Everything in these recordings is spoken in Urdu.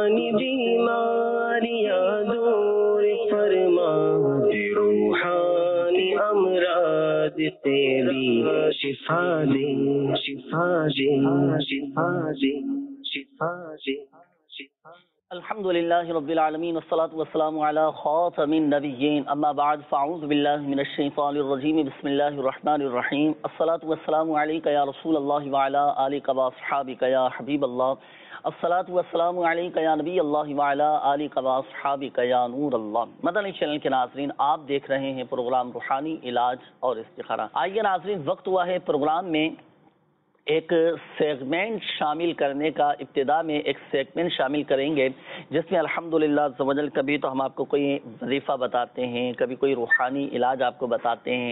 جسمانی بیماریاں دور فرما دے، روحانی امراض سے بھی شفا دے، شفا دے، شفا دے، شفا دے، شفا دے۔ الحمد للہ رب العالمین والصلاة والسلام علی خاتم النبیین، اما بعد فاعوذ باللہ من الشیطان الرجیم، بسم اللہ الرحمن الرحیم۔ الصلاة والسلام علیک یا رسول اللہ وعلی آلک واصحابک یا حبیب اللہ، الصلاة والسلام علیک یا نبی اللہ وعلی آلک واصحابک یا نور اللہ۔ مدنی چینل کے ناظرین، آپ دیکھ رہے ہیں پروگرام روحانی علاج اور استخارہ۔ آئیے ناظرین، وقت ہوا ہے پروگرام میں ایک سیگمنٹ شامل کرنے کا۔ ابتدا میں ایک سیگمنٹ شامل کریں گے جس میں الحمدللہ عز و جل کبھی تو ہم آپ کو کوئی وظیفہ بتاتے ہیں، کبھی کوئی روحانی علاج آپ کو بتاتے ہیں،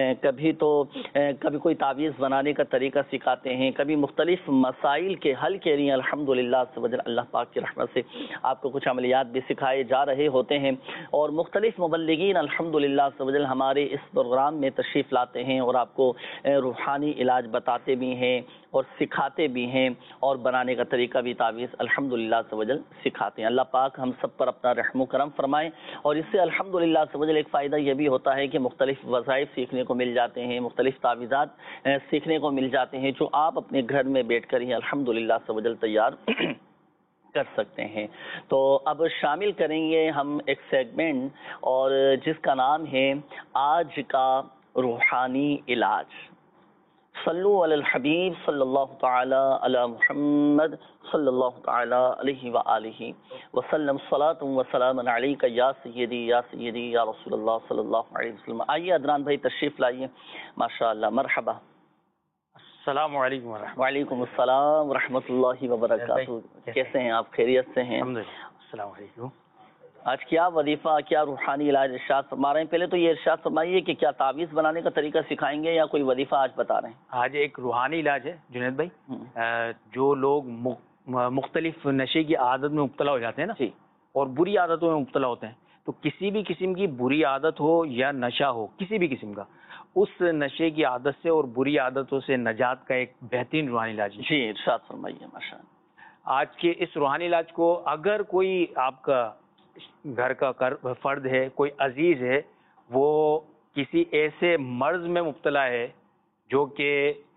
کبھی کوئی تعویذ بنانے کا طریقہ سکھاتے ہیں، کبھی مختلف مسائل کے حل کے لیے الحمدللہ عز و جل اللہ پاک کی رحمت سے آپ کو کچھ عملیات بھی سکھائے جا رہے ہوتے ہیں، اور مختلف مبلغین الحمدللہ عز و جل ہمارے اس پروگرام میں تشریف لاتے ہیں اور آپ کو روحانی علاج بتاتے بھی ہیں اور سکھاتے بھی ہیں، اور بنانے کا طریقہ بھی تعویذ الحمدللہ عز و جل سکھاتے ہیں۔ اللہ پاک ہم سب پر اپنا رحم و کرم فرمائے، اور اس سے الحمدللہ عز و جل ایک فائدہ یہ بھی ہوتا ہے کہ مختلف وظائف سیکھنے کو مل جاتے ہیں، مختلف تعویذات سیکھنے کو مل جاتے ہیں جو آپ اپنے گھر میں بیٹھ کر ہی الحمدللہ عز و جل تیار کر سکتے ہیں۔ تو اب شامل کریں گے ہم ایک سیگمنٹ، اور جس کا نام ہے آج کا روحانی علاج۔ صلو علی الحبیب صلی اللہ تعالی علی محمد صلی اللہ تعالی علیہ وآلہ وسلم، صلاۃ و سلام علیک یا سیدی یا سیدی یا رسول اللہ صلی اللہ علیہ وسلم۔ آئیے عدنان بھائی تشریف لائیے، ماشاءاللہ، مرحبا۔ السلام علیکم ورحمۃ۔ وعلیکم السلام ورحمۃ اللہ وبرکاتہ۔ کیسے ہیں آپ؟ خیریت سے ہیں؟ الحمدللہ۔ السلام علیکم۔ آج کیا وظیفہ، کیا روحانی علاج ارشاد فرما رہے ہیں؟ پہلے تو یہ ارشاد فرمائیے کہ کیا تعویذ بنانے کا طریقہ سکھائیں گے یا کوئی وظیفہ آج بتا رہے ہیں؟ آج ایک روحانی علاج ہے جنید بھائی، جو لوگ مختلف نشے کی عادت میں مبتلا ہو جاتے ہیں نا، اور بری عادتوں میں مبتلا ہوتے ہیں، تو کسی بھی قسم کی بری عادت ہو یا نشہ ہو، کسی بھی قسم کا، اس نشے کی عادت سے اور بری عادتوں سے نجات کا ایک بہترین روحانی علاج ہے۔ جی ارشاد فرمائیے۔ ماشاءاللہ۔ آج کے اس روحانی علاج کو اگر کوئی آپ کا گھر کا فرد ہے، کوئی عزیز ہے، وہ کسی ایسے مرض میں مبتلا ہے جو کہ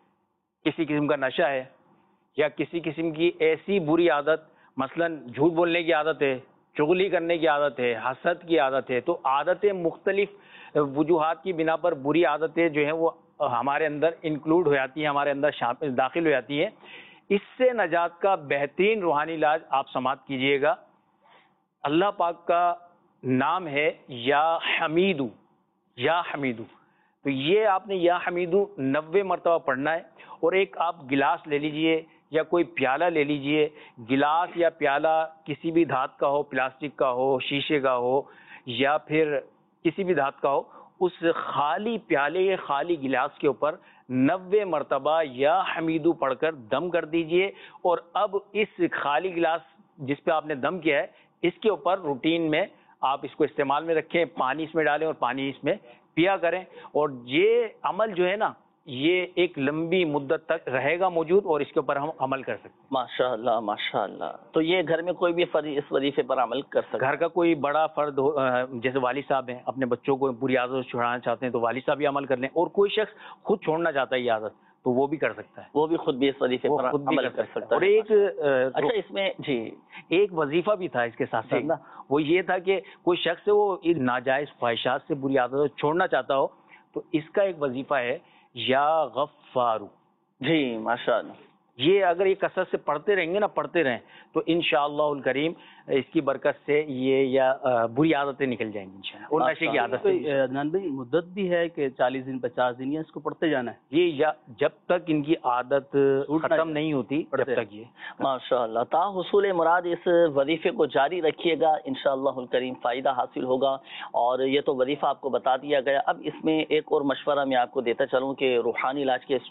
کسی قسم کا نشہ ہے، یا کسی قسم کی ایسی بری عادت، مثلا جھوٹ بولنے کی عادت ہے، چغلی کرنے کی عادت ہے، حسد کی عادت ہے، تو عادتیں مختلف وجوہات کی بنا پر بری عادتیں جو ہیں وہ ہمارے اندر انکلوڈ ہو جاتی ہیں، ہمارے اندر داخل ہو جاتی ہیں۔ اس سے نجات کا بہترین روحانی علاج آپ سماعت کیجئے گا۔ اللہ پاک کا نام ہے یا حمیدو، یا حمیدو، تو یہ آپ نے یا حمیدو 90 مرتبہ پڑھنا ہے، اور ایک آپ گلاس لے لیجئے یا کوئی پیالہ لے لیجئے۔ گلاس یا پیالہ کسی بھی دھات کا ہو، پلاسٹک کا ہو، شیشے کا ہو، یا پھر کسی بھی دھات کا ہو، اس خالی پیالے یا خالی گلاس کے اوپر 90 مرتبہ یا حمیدو پڑھ کر دم کر دیجئے، اور اب اس خالی گلاس جس پہ آپ نے دم کیا ہے، اس کے اوپر روٹین میں آپ اس کو استعمال میں رکھیں، پانی اس میں ڈالیں اور پانی اس میں پیا کریں، اور یہ عمل جو ہے نا، یہ ایک لمبی مدت تک رہے گا موجود، اور اس کے اوپر ہم عمل کر سکتے ہیں۔ ماشاءاللہ ماشاءاللہ۔ تو یہ گھر میں کوئی بھی فرد اس وظیفے پر عمل کر سکتا ہے؟ گھر کا کوئی بڑا فرد جیسے والد صاحب ہیں، اپنے بچوں کو بری عادت سے چھڑانا چاہتے ہیں تو والد صاحب بھی عمل کر لیں، اور کوئی شخص خود چھوڑنا چاہتا ہے یہ عادت تو وہ بھی کر سکتا ہے، وہ بھی خود بھی اس وظیفے پر عمل کر سکتا ہے۔ اور ایک اچھا، اس میں جی ایک وظیفہ بھی تھا اس کے ساتھ ساتھ نا، وہ یہ تھا کہ کوئی شخص وہ ناجائز خواہشات سے، بری عادتوں سے چھوڑنا چاہتا ہو، تو اس کا ایک وظیفہ ہے یا غفارو۔ جی ماشاءاللہ۔ یہ اگر یہ کثرت سے پڑھتے رہیں گے نا، پڑھتے رہیں، تو انشاءاللہ الکریم اس کی برکت سے یہ یا بری عادتیں نکل جائیں گی انشاءاللہ، اور نشے کی عادت عدنان بھائی مدت بھی ہے کہ 40 دن 50 دن، یا اس کو پڑھتے جانا ہے؟ یہ جب تک ان کی عادت ختم نہیں ہوتی جب تک یہ ماشاءاللہ تا حصول مراد اس وظیفے کو جاری رکھیے گا، انشاءاللہ الکریم فائدہ حاصل ہوگا۔ اور یہ تو وظیفہ آپ کو بتا دیا گیا، اب اس میں ایک اور مشورہ میں آپ کو دیتا چلوں کہ روحانی علاج کے اسٹال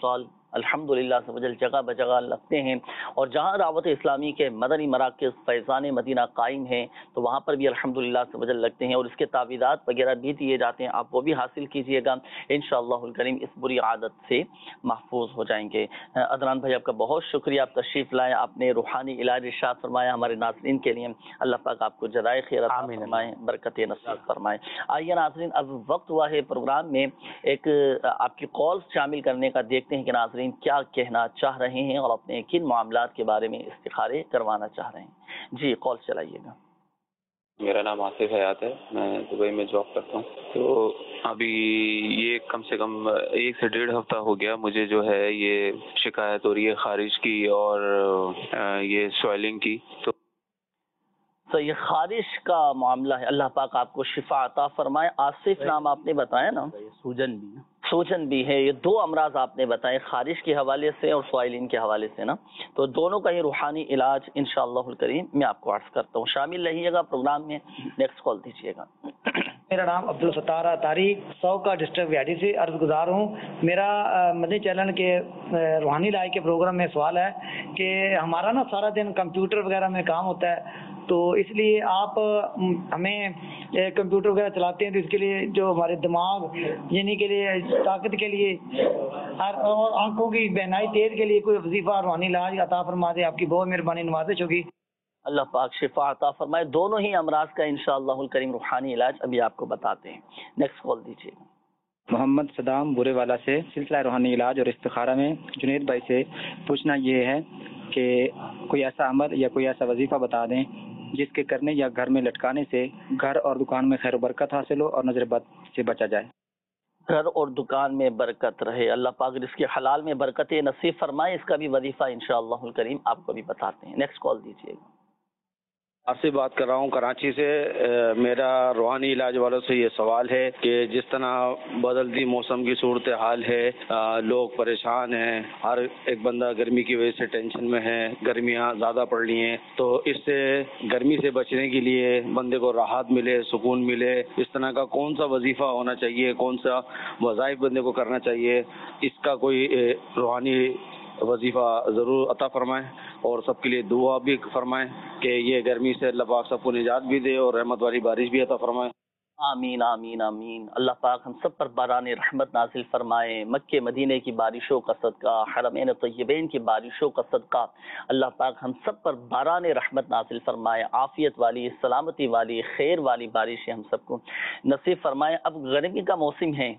الحمدللہ سے وجل جگہ بجگہ لگتے ہیں، اور جہاں دعوت اسلامی کے مدنی مراکز فیضان مدینہ قائم ہیں تو وہاں پر بھی الحمدللہ سے وجل لگتے ہیں، اور اس کے تعویذات وغیرہ بھی دیے جاتے ہیں، آپ وہ بھی حاصل کیجئے گا، انشاءاللہ الکریم اس بری عادت سے محفوظ ہو جائیں گے۔ عدنان بھائی آپ کا بہت شکریہ، آپ تشریف لائے، آپ نے روحانی علاج ارشاد فرمایا ہمارے ناظرین کے لیے، اللہ پاک آپ کو جزائے خیر عطا فرمائے، برکت نصیب فرمائے۔ آئیے ناظرین، اب وقت ہوا ہے پروگرام میں ایک آپ کی کالز شامل کرنے کا، دیکھتے ہیں کہ ناظرین کیا کہنا چاہ رہے ہیں اور اپنے کن معاملات کے بارے میں استخارے کروانا چاہ رہے ہیں۔ جی کال چلائیے گا۔ میرا نام آصف حیات ہے، میں دبئی میں جاب کرتا ہوں۔ تو ابھی یہ کم سے کم 1 سے 1.5 ہفتہ ہو گیا مجھے جو ہے یہ شکایت ہو رہی ہے خارش کی اور یہ سویلنگ کی۔ تو یہ خارش کا معاملہ ہے، اللہ پاک آپ کو شفا عطا فرمائے۔ آصف نام آپ نے بتایا نا، سوجن بھی ہے، سوجن بھی ہے، یہ 2 امراض آپ نے بتائے، خارش کے حوالے سے اور سوائلین کے حوالے سے نا، تو دونوں کا ہی روحانی علاج انشاءاللہ الکریم میں آپ کو عرض کرتا ہوں، شامل رہیے گا پروگرام میں۔ نیکسٹ کال دیجیے گا۔ میرا نام عبدالستار اطاری 100 کا ڈسٹرکٹ ویاٹی سے عرض گزار ہوں۔ میرا مدنی چینل کے روحانی علاج کے پروگرام میں سوال ہے کہ ہمارا نا سارا دن کمپیوٹر وغیرہ میں کام ہوتا ہے، تو اس لیے آپ ہمیں کمپیوٹر وغیرہ چلاتے ہیں تو اس کے لیے جو ہمارے دماغ یعنی کے لیے طاقت کے لیے اور آنکھوں کی بہنائی تیز کے لیے کوئی وظیفہ روحانی علاج عطا فرما دے، آپ کی بہت مہربانی، نوازش ہوگی۔ اللہ پاک شفا عطا فرمائے۔ دونوں ہی امراض کا انشاءاللہ الکریم روحانی علاج ابھی آپ کو بتاتے ہیں۔ نیکسٹ کال دیجیے گا۔ محمد صدام برے والا سے سلسلہ روحانی علاج اور استخارہ میں جنید بھائی سے پوچھنا یہ ہے کہ کوئی ایسا عمل یا کوئی ایسا وظیفہ بتا دیں جس کے کرنے یا گھر میں لٹکانے سے گھر اور دکان میں خیر و برکت حاصل ہو اور نظر بد سے بچا جائے۔ گھر اور دکان میں برکت رہے، اللہ پاک رزق کے حلال میں برکت نصیب فرمائے، اس کا بھی وظیفہ انشاءاللہ الکریم آپ کو بھی بتاتے ہیں۔ نیکسٹ کال دیجیے گا۔ آپ سے بات کر رہا ہوں کراچی سے۔ میرا روحانی علاج والوں سے یہ سوال ہے کہ جس طرح بدلتی موسم کی صورتحال ہے، لوگ پریشان ہیں، ہر ایک بندہ گرمی کی وجہ سے ٹینشن میں ہے، گرمیاں زیادہ پڑ رہی ہیں، تو اس سے گرمی سے بچنے کے لیے بندے کو راحت ملے، سکون ملے، اس طرح کا کون سا وظیفہ ہونا چاہیے، کون سا وظائف بندے کو کرنا چاہیے، اس کا کوئی روحانی وظیفہ ضرور عطا فرمائیں، اور سب کے لیے دعا بھی فرمائیں کہ یہ گرمی سے اللہ پاک سب کو نجات بھی دے اور رحمت والی بارش بھی عطا فرمائیں۔ آمین آمین آمین۔ اللہ پاک ہم سب پر باران رحمت نازل فرمائے، مکہ مدینے کی بارشوں کا صدقہ، حرمین طیبین کی بارشوں کا صدقہ، اللہ پاک ہم سب پر باران رحمت نازل فرمائے، عافیت والی، سلامتی والی، خیر والی بارشیں ہم سب کو نصیب فرمائے۔ اب گرمی کا موسم ہے،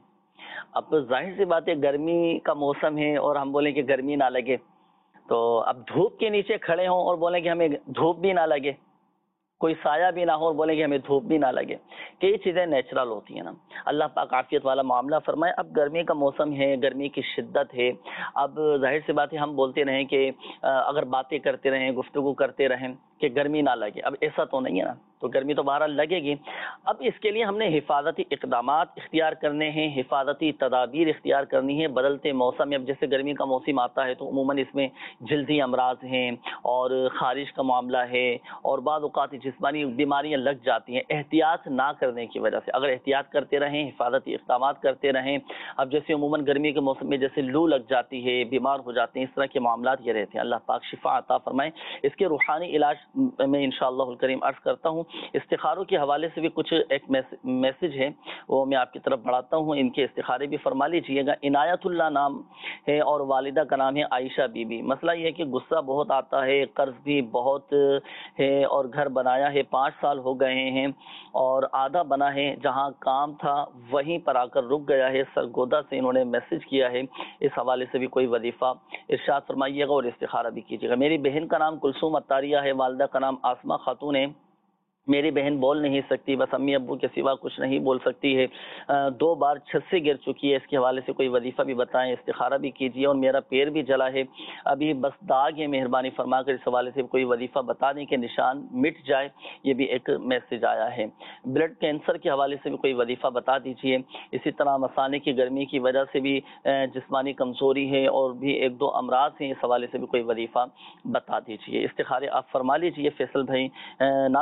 اب ظاہر سی بات ہے گرمی کا موسم ہے اور ہم بولیں کہ گرمی نہ لگے، تو اب دھوپ کے نیچے کھڑے ہوں اور بولیں کہ ہمیں دھوپ بھی نہ لگے، کوئی سایہ بھی نہ ہو اور بولیں کہ ہمیں دھوپ بھی نہ لگے، کہ یہ چیزیں نیچرل ہوتی ہیں نا۔ اللہ پاک عافیت والا معاملہ فرمائے۔ اب گرمی کا موسم ہے، گرمی کی شدت ہے، اب ظاہر سی بات ہے ہم بولتے رہیں کہ اگر باتیں کرتے رہیں، گفتگو کرتے رہیں کہ گرمی نہ لگے، اب ایسا تو نہیں ہے نا، تو گرمی تو بہرحال لگے گی۔ اب اس کے لیے ہم نے حفاظتی اقدامات اختیار کرنے ہیں، حفاظتی تدابیر اختیار کرنی ہے بدلتے موسم میں۔ اب جیسے گرمی کا موسم آتا ہے تو عموماً اس میں جلدی امراض ہیں اور خارش کا معاملہ ہے اور بعض اوقات جسمانی بیماریاں لگ جاتی ہیں احتیاط نہ کرنے کی وجہ سے۔ اگر احتیاط کرتے رہیں، حفاظتی اقدامات کرتے رہیں، اب جیسے عموماً گرمی کے موسم میں جیسے لو لگ جاتی ہے، بیمار ہو جاتے ہیں، اس طرح کے معاملات یہ رہتے ہیں، اللہ پاک شفا عطا فرمائے۔ اس کے روحانی علاج میں انشاءاللہ الکریم عرض کرتا ہوں۔ استخاروں کے حوالے سے بھی کچھ ایک میسج ہے وہ میں آپ کی طرف بڑھاتا ہوں، ان کے استخارے بھی فرما لیجئے گا۔ عنایت اللہ نام ہے اور والدہ کا نام ہے عائشہ بی بی۔ مسئلہ یہ ہے کہ غصہ بہت آتا ہے، قرض بھی بہت ہے اور گھر بنایا ہے 5 سال ہو گئے ہیں اور آدھا بنا ہے، جہاں کام تھا وہیں پر آ کر رک گیا ہے۔ سرگودا سے انہوں نے میسج کیا ہے، اس حوالے سے بھی کوئی وظیفہ ارشاد فرمائیے گا اور استخارہ بھی کیجیے گا۔ میری بہن کا نام کلثوم اطاریہ ہے، والدہ کا نام آسمہ خاتون ہے۔ میری بہن بول نہیں سکتی، بس امی ابو کے سوا کچھ نہیں بول سکتی ہے، 2 بار چھت سے گر چکی ہے، اس کے حوالے سے کوئی وظیفہ بھی بتائیں، استخارہ بھی کیجیے۔ اور میرا پیر بھی جلا ہے، ابھی بس داغ ہے، مہربانی فرما کر اس حوالے سے کوئی وظیفہ بتا دیں کہ نشان مٹ جائے، یہ بھی ایک میسج آیا ہے۔ بلڈ کینسر کے حوالے سے بھی کوئی وظیفہ بتا دیجیے۔ اسی طرح مسانے کی گرمی کی وجہ سے بھی جسمانی کمزوری ہے اور بھی 1-2 امراض ہیں، اس حوالے سے بھی کوئی وظیفہ بتا دیجیے۔ استخارے آپ فرما لیجیے فیصل بھائی۔ ناظرین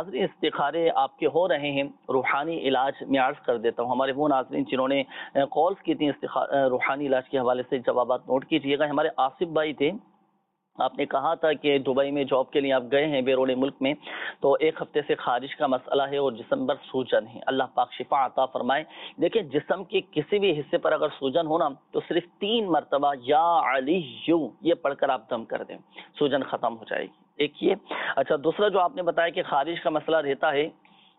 استخارے آپ کے ہو رہے ہیں روحانی علاج میں عرض کر دیتا ہوں. ہمارے وہ ناظرین جنہوں نے کالز کی تھیں روحانی علاج کے حوالے سے جوابات نوٹ کیجیے گا. ہمارے آصف بھائی تھے, آپ نے کہا تھا کہ دبئی میں جاب کے لیے آپ گئے ہیں بیرون ملک میں, تو ایک ہفتے سے خارج کا مسئلہ ہے اور جسم پر سوجن ہے. اللہ پاک شفا عطا فرمائے. دیکھیں جسم کے کسی بھی حصے پر اگر سوجن ہونا تو صرف 3 مرتبہ یا علی یہ پڑھ کر آپ دم کر دیں, سوجن ختم ہو جائے گی. ایک یہ. اچھا دوسرا جو آپ نے بتایا کہ خارج کا مسئلہ رہتا ہے,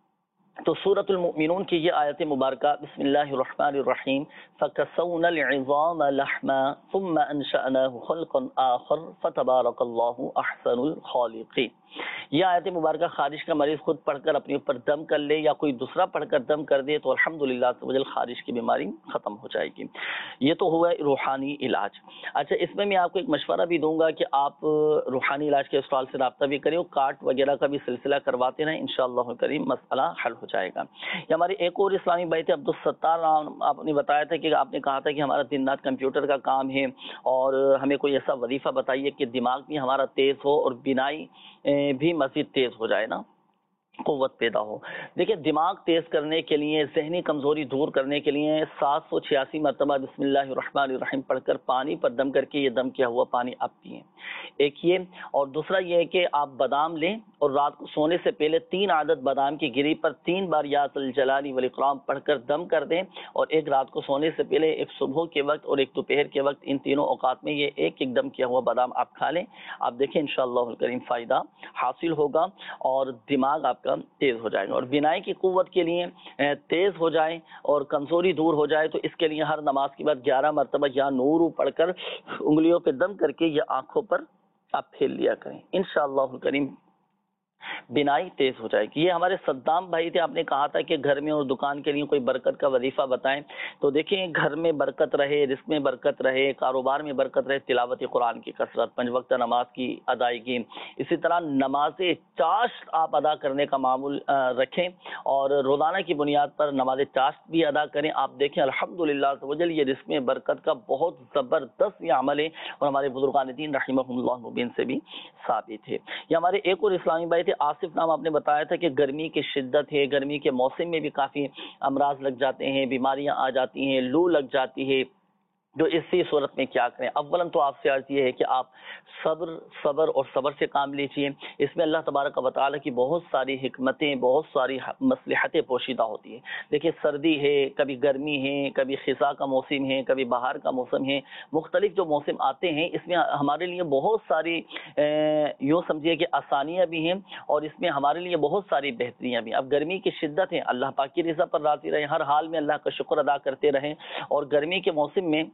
تو سورۃ المؤمنون کی یہ آیت مبارکہ بسم اللہ الرحمن الرحیم فَكَسَوْنَا الْعِظَامَ لَحْمًا ثُمَّ أَنشَأْنَاهُ خَلْقًا آخَرَ فَتَبَارَكَ اللَّهُ أَحْسَنُ الْخَالِقِينَ. یہ آیت مبارکہ خارج کا مریض خود پڑھ کر اپنے اوپر دم کر لے یا کوئی دوسرا پڑھ کر دم کر دے تو الحمدللہ خارج کی بیماری ختم ہو جائے گی. یہ تو ہوا روحانی علاج. اچھا اس میں آپ کو ایک مشورہ بھی دوں گا کہ آپ روحانی علاج کے اسٹال سے رابطہ بھی کریں, کارٹ وغیرہ کا بھی سلسلہ کرواتے رہیں, انشاءاللہ کریم مسئلہ حل ہو جائے گا. یہ ہمارے ایک اور اسلامی بھائی تھے عبدالستار, آپ نے بتایا تھا کہ آپ نے کہا تھا کہ ہمارا دن رات کمپیوٹر کا کام ہے اور ہمیں کوئی ایسا وظیفہ بتائیے کہ دماغ بھی ہمارا تیز ہو اور بینائی بھی مزید تیز ہو جائے نا, قوت پیدا ہو. دیکھیں دماغ تیز کرنے کے لیے, ذہنی کمزوری دور کرنے کے لیے 786 مرتبہ بسم اللہ الرحمن الرحیم پڑھ کر پانی پر دم کر کے یہ دم کیا ہوا پانی آپ پئیں. ایک یہ, اور دوسرا یہ ہے کہ آپ بادام لیں اور رات کو سونے سے پہلے 3 عدد بادام کی گری پر 3 بار یا ذا الجلال والاکرام پڑھ کر دم کر دیں, اور ایک رات کو سونے سے پہلے, ایک صبح کے وقت اور ایک دوپہر کے وقت, ان تینوں اوقات میں یہ ایک ایک دم کیا ہوا بادام آپ کھا لیں. آپ دیکھیں انشاءاللہ الکریم فائدہ حاصل ہوگا اور دماغ آپ کا تیز ہو جائے گا. اور بینائی کی قوت کے لیے تیز ہو جائے اور کمزوری دور ہو جائے تو اس کے لیے ہر نماز کے بعد 11 مرتبہ یا نور پڑھ کر انگلیوں پہ دم کر کے یہ آنکھوں پر آپ پھیل لیا کریں, انشاءاللہ الکریم بینائی تیز ہو جائے گی. یہ ہمارے صدام بھائی تھے, آپ نے کہا تھا کہ گھر میں اور دکان کے لیے کوئی برکت کا وظیفہ بتائیں. تو دیکھیں گھر میں برکت رہے, رزق میں برکت رہے, کاروبار میں برکت رہے, تلاوت قرآن کی کثرت, 5 وقتہ نماز کی ادائیگی, اسی طرح نماز چاشت آپ ادا کرنے کا معمول رکھیں اور روزانہ کی بنیاد پر نماز چاشت بھی ادا کریں. آپ دیکھیں الحمدللہ یہ رزق میں برکت کا بہت زبردست یہ عمل ہے اور ہمارے بزرگان دین رحمہم اللہ مبین سے بھی ثابت ہے. یہ ہمارے ایک اور اسلامی بھائی تھے آصف نام, آپ نے بتایا تھا کہ گرمی کی شدت ہے, گرمی کے موسم میں بھی کافی امراض لگ جاتے ہیں, بیماریاں آ جاتی ہیں, لو لگ جاتی ہے, جو اسی صورت میں کیا کریں. اولاً تو آپ سے عرض یہ ہے کہ آپ صبر اور صبر سے کام لیجیے. اس میں اللہ تبارک و تعالیٰ کی بہت ساری حکمتیں, بہت ساری مصلحتیں پوشیدہ ہوتی ہیں. دیکھیں سردی ہے, کبھی گرمی ہے, کبھی خزاں کا موسم ہے, کبھی بہار کا موسم ہے, مختلف جو موسم آتے ہیں اس میں ہمارے لیے بہت ساری یوں سمجھیے کہ آسانیاں بھی ہیں اور اس میں ہمارے لیے بہت ساری بہتریاں بھی. اب گرمی کی شدت ہے, اللہ پاک کی رضا پر راضی رہیں, ہر حال میں اللہ کا شکر ادا کرتے رہیں. اور گرمی کے موسم میں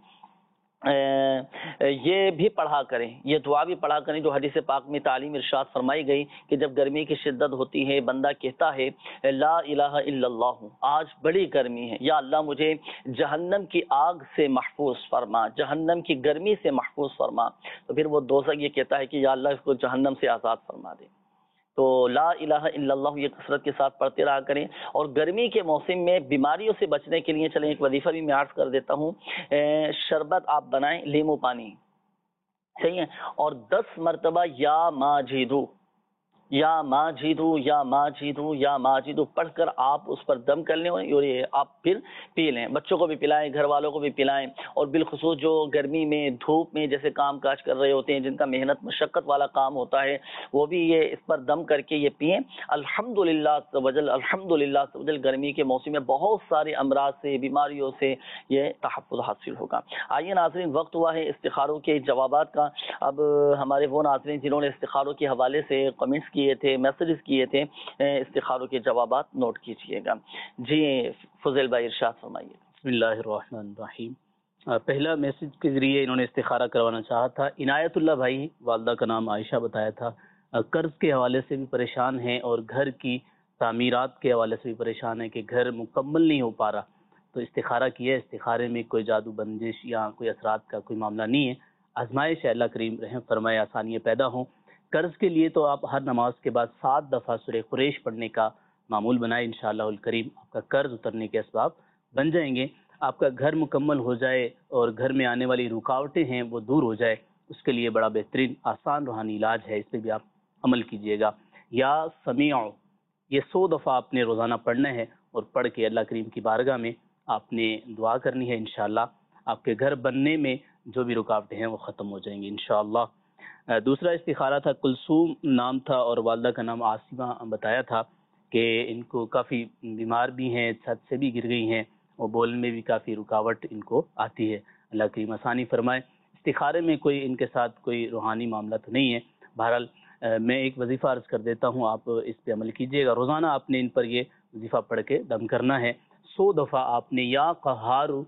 یہ بھی پڑھا کریں, یہ دعا بھی پڑھا کریں جو حدیث پاک میں تعلیم ارشاد فرمائی گئی کہ جب گرمی کی شدت ہوتی ہے بندہ کہتا ہے لا الہ الا اللہ, آج بڑی گرمی ہے, یا اللہ مجھے جہنم کی آگ سے محفوظ فرما, جہنم کی گرمی سے محفوظ فرما. تو پھر وہ دوزخ یہ کہتا ہے کہ یا اللہ اس کو جہنم سے آزاد فرما دے. تو لا الہ الا اللہ یہ کثرت کے ساتھ پڑھتے رہا کریں. اور گرمی کے موسم میں بیماریوں سے بچنے کے لیے چلیں ایک وظیفہ بھی میں عرض کر دیتا ہوں. شربت آپ بنائیں, لیمو پانی, صحیح ہے, اور 10 مرتبہ یا ماجدو یا ماجدو یا ماجدو یا ماجدو پڑھ کر آپ اس پر دم کر لیں اور یہ آپ پھر پی لیں. بچوں کو بھی پلائیں, گھر والوں کو بھی پلائیں, اور بالخصوص جو گرمی میں دھوپ میں جیسے کام کاج کر رہے ہوتے ہیں, جن کا محنت مشقت والا کام ہوتا ہے, وہ بھی یہ اس پر دم کر کے یہ پئیں. الحمدللہ الحمدللہ گرمی کے موسم میں بہت سارے امراض سے, بیماریوں سے یہ تحفظ حاصل ہوگا. آئیے ناظرین وقت ہوا ہے استخاروں کے جوابات کا. اب ہمارے وہ ناظرین جنہوں نے استخاروں کے حوالے سے کمنٹس کیے تھے, میسیجز کیے تھے, استخاروں کے جوابات نوٹ کیجئے گا. جی فضیل بھائی ارشاد فرمائیے. بسم اللہ الرحمن الرحیم. پہلا میسج کے ذریعے انہوں نے استخارہ کروانا چاہا تھا. عنایت اللہ بھائی, والدہ کا نام عائشہ بتایا تھا, قرض کے حوالے سے بھی پریشان ہیں اور گھر کی تعمیرات کے حوالے سے بھی پریشان ہیں کہ گھر مکمل نہیں ہو پا رہا. تو استخارہ کیا, استخارے میں کوئی جادو بندش یا کوئی اثرات کا کوئی معاملہ نہیں ہے, آزمائش ہے, اللہ کریم رحم فرمائے, آسانیاں پیدا ہوں. قرض کے لیے تو آپ ہر نماز کے بعد 7 دفعہ سورہ قریش پڑھنے کا معمول بنائیں, انشاءاللہ الکریم آپ کا قرض اترنے کے اسباب بن جائیں گے. آپ کا گھر مکمل ہو جائے اور گھر میں آنے والی رکاوٹیں ہیں وہ دور ہو جائے, اس کے لیے بڑا بہترین آسان روحانی علاج ہے, اس پہ بھی آپ عمل کیجئے گا. یا سمیع یہ 100 دفعہ آپ نے روزانہ پڑھنا ہے اور پڑھ کے اللہ کریم کی بارگاہ میں آپ نے دعا کرنی ہے. انشاءاللہ آپ کے گھر بننے میں جو بھی رکاوٹیں ہیں وہ ختم ہو جائیں گی انشاءاللہ. دوسرا استخارہ تھا، کلثوم نام تھا اور والدہ کا نام عاصمہ بتایا تھا کہ ان کو کافی بیمار بھی ہیں، چھت سے بھی گر گئی ہیں اور بولنے میں بھی کافی رکاوٹ ان کو آتی ہے. اللہ کریم آسانی فرمائے. استخارے میں کوئی ان کے ساتھ کوئی روحانی معاملہ تو نہیں ہے. بہرحال میں ایک وظیفہ عرض کر دیتا ہوں، آپ اس پہ عمل کیجیے گا. روزانہ آپ نے ان پر یہ وظیفہ پڑھ کے دم کرنا ہے. 100 دفعہ آپ نے یا قہارو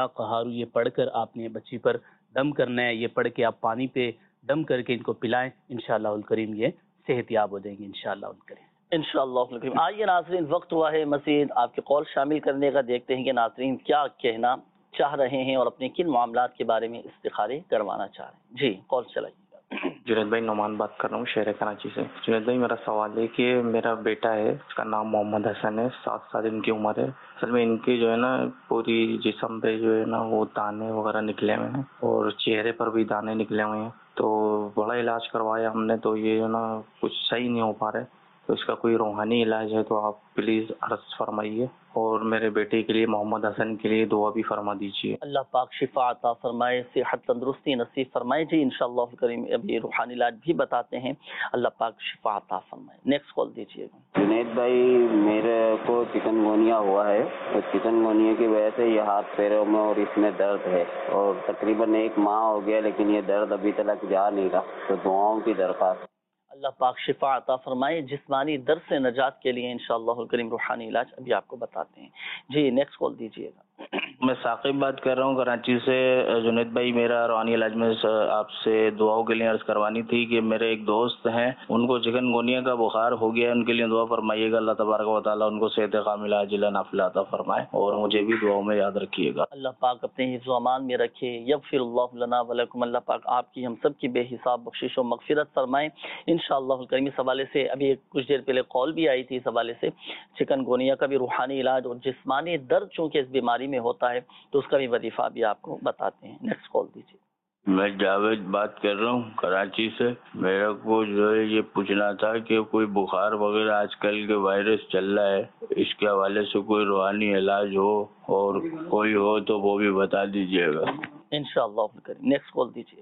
یہ پڑھ کر آپ نے بچی پر دم کرنا ہے. یہ پڑھ کے آپ پانی پہ دم کر کے ان کو پلائیں، انشاءاللہ الکریم یہ صحت یاب ہو جائیں گے انشاءاللہ الکریم. انشاءاللہ الکریم. آئیے ناظرین، وقت ہوا ہے مزید آپ کے کال شامل کرنے کا. دیکھتے ہیں کہ ناظرین کیا کہنا چاہ رہے ہیں اور اپنے کن معاملات کے بارے میں استخارے کروانا چاہ رہے ہیں. جی کال چلائیے. جنید بھائی، نعمان بات کر رہا ہوں شہر کراچی سے. جنید بھائی، میرا سوال ہے کہ میرا بیٹا ہے، اس کا نام محمد حسن ہے، 7 سال ان کی عمر ہے. اصل میں ان کے جو ہے نا پوری جسم پہ جو ہے نا وہ دانے وغیرہ نکلے ہوئے ہیں اور چہرے پر بھی دانے نکلے ہوئے ہیں. تو بڑا علاج کروایا ہم نے، تو یہ جو ہے نا کچھ صحیح نہیں ہو پا رہا ہے. تو اس کا کوئی روحانی علاج ہے تو آپ پلیز عرض فرمائیے، اور میرے بیٹے کے لیے محمد حسن کے لیے دعا بھی فرما دیجیے. اللہ پاک شفا عطا فرمائے، صحت تندرستی نصیب فرمائے. جی انشاءاللہ کریم ابھی روحانی علاج بھی بتاتے ہیں. اللہ پاک شفا عطا فرمائے. نیکسٹ کال دیجیے گا. جنید بھائی، میرے کو چکن گونیا ہوا ہے، تو چکن گونیا کی وجہ سے یہ ہاتھ پیروں میں اور اس میں درد ہے، اور تقریباً 1 ماہ ہو گیا لیکن یہ درد ابھی تک جا نہیں رہا. تو دعاؤں کی درخواست. اللہ پاک شفا عطا فرمائے. جسمانی درد سے نجات کے لیے انشاءاللہ الکریم روحانی علاج ابھی آپ کو بتاتے ہیں. جی نیکسٹ کال دیجیے گا. میں ثاقب بات کر رہا ہوں کراچی سے. جنید بھائی، میرا روحانی علاج میں آپ سے دعاؤں کے لیے عرض کروانی تھی کہ میرے ایک دوست ہیں، ان کو چکن گونیا کا بخار ہو گیا ہے، ان کے لیے دعا فرمائیے گا. اللہ تبارک و تعالیٰ ان کو صحت کاملہ عاجلہ نافلہ عطا فرمائے، اور مجھے بھی دعاؤں میں یاد رکھیے گا. اللہ پاک اپنے حفظ و امان میں رکھے. یغفر اللہ لنا ولکم. اللہ پاک آپ کی ہم سب کی بے حساب بخشش و مغفرت فرمائیں انشاءاللہ الکریم. اس حوالے سے ابھی کچھ دیر پہلے کال بھی آئی تھی، اس حوالے سے چکن گونیا کا بھی روحانی علاج اور جسمانی درد چونکہ اس بیماری میں ہوتا ہے تو اس کا بھی وظیفہ بھی آپ کو بتاتے ہیں. نیکسٹ کال دیجیے. میں جاوید بات کر رہا ہوں کراچی سے. میرے کو جو ہے یہ پوچھنا تھا کہ کوئی بخار وغیرہ آج کل کے وائرس چل رہا ہے، اس کے حوالے سے کوئی روحانی علاج ہو اور کوئی ہو تو وہ بھی بتا دیجیے گا انشاءاللہ الکریم. نیکسٹ کال دیجیے.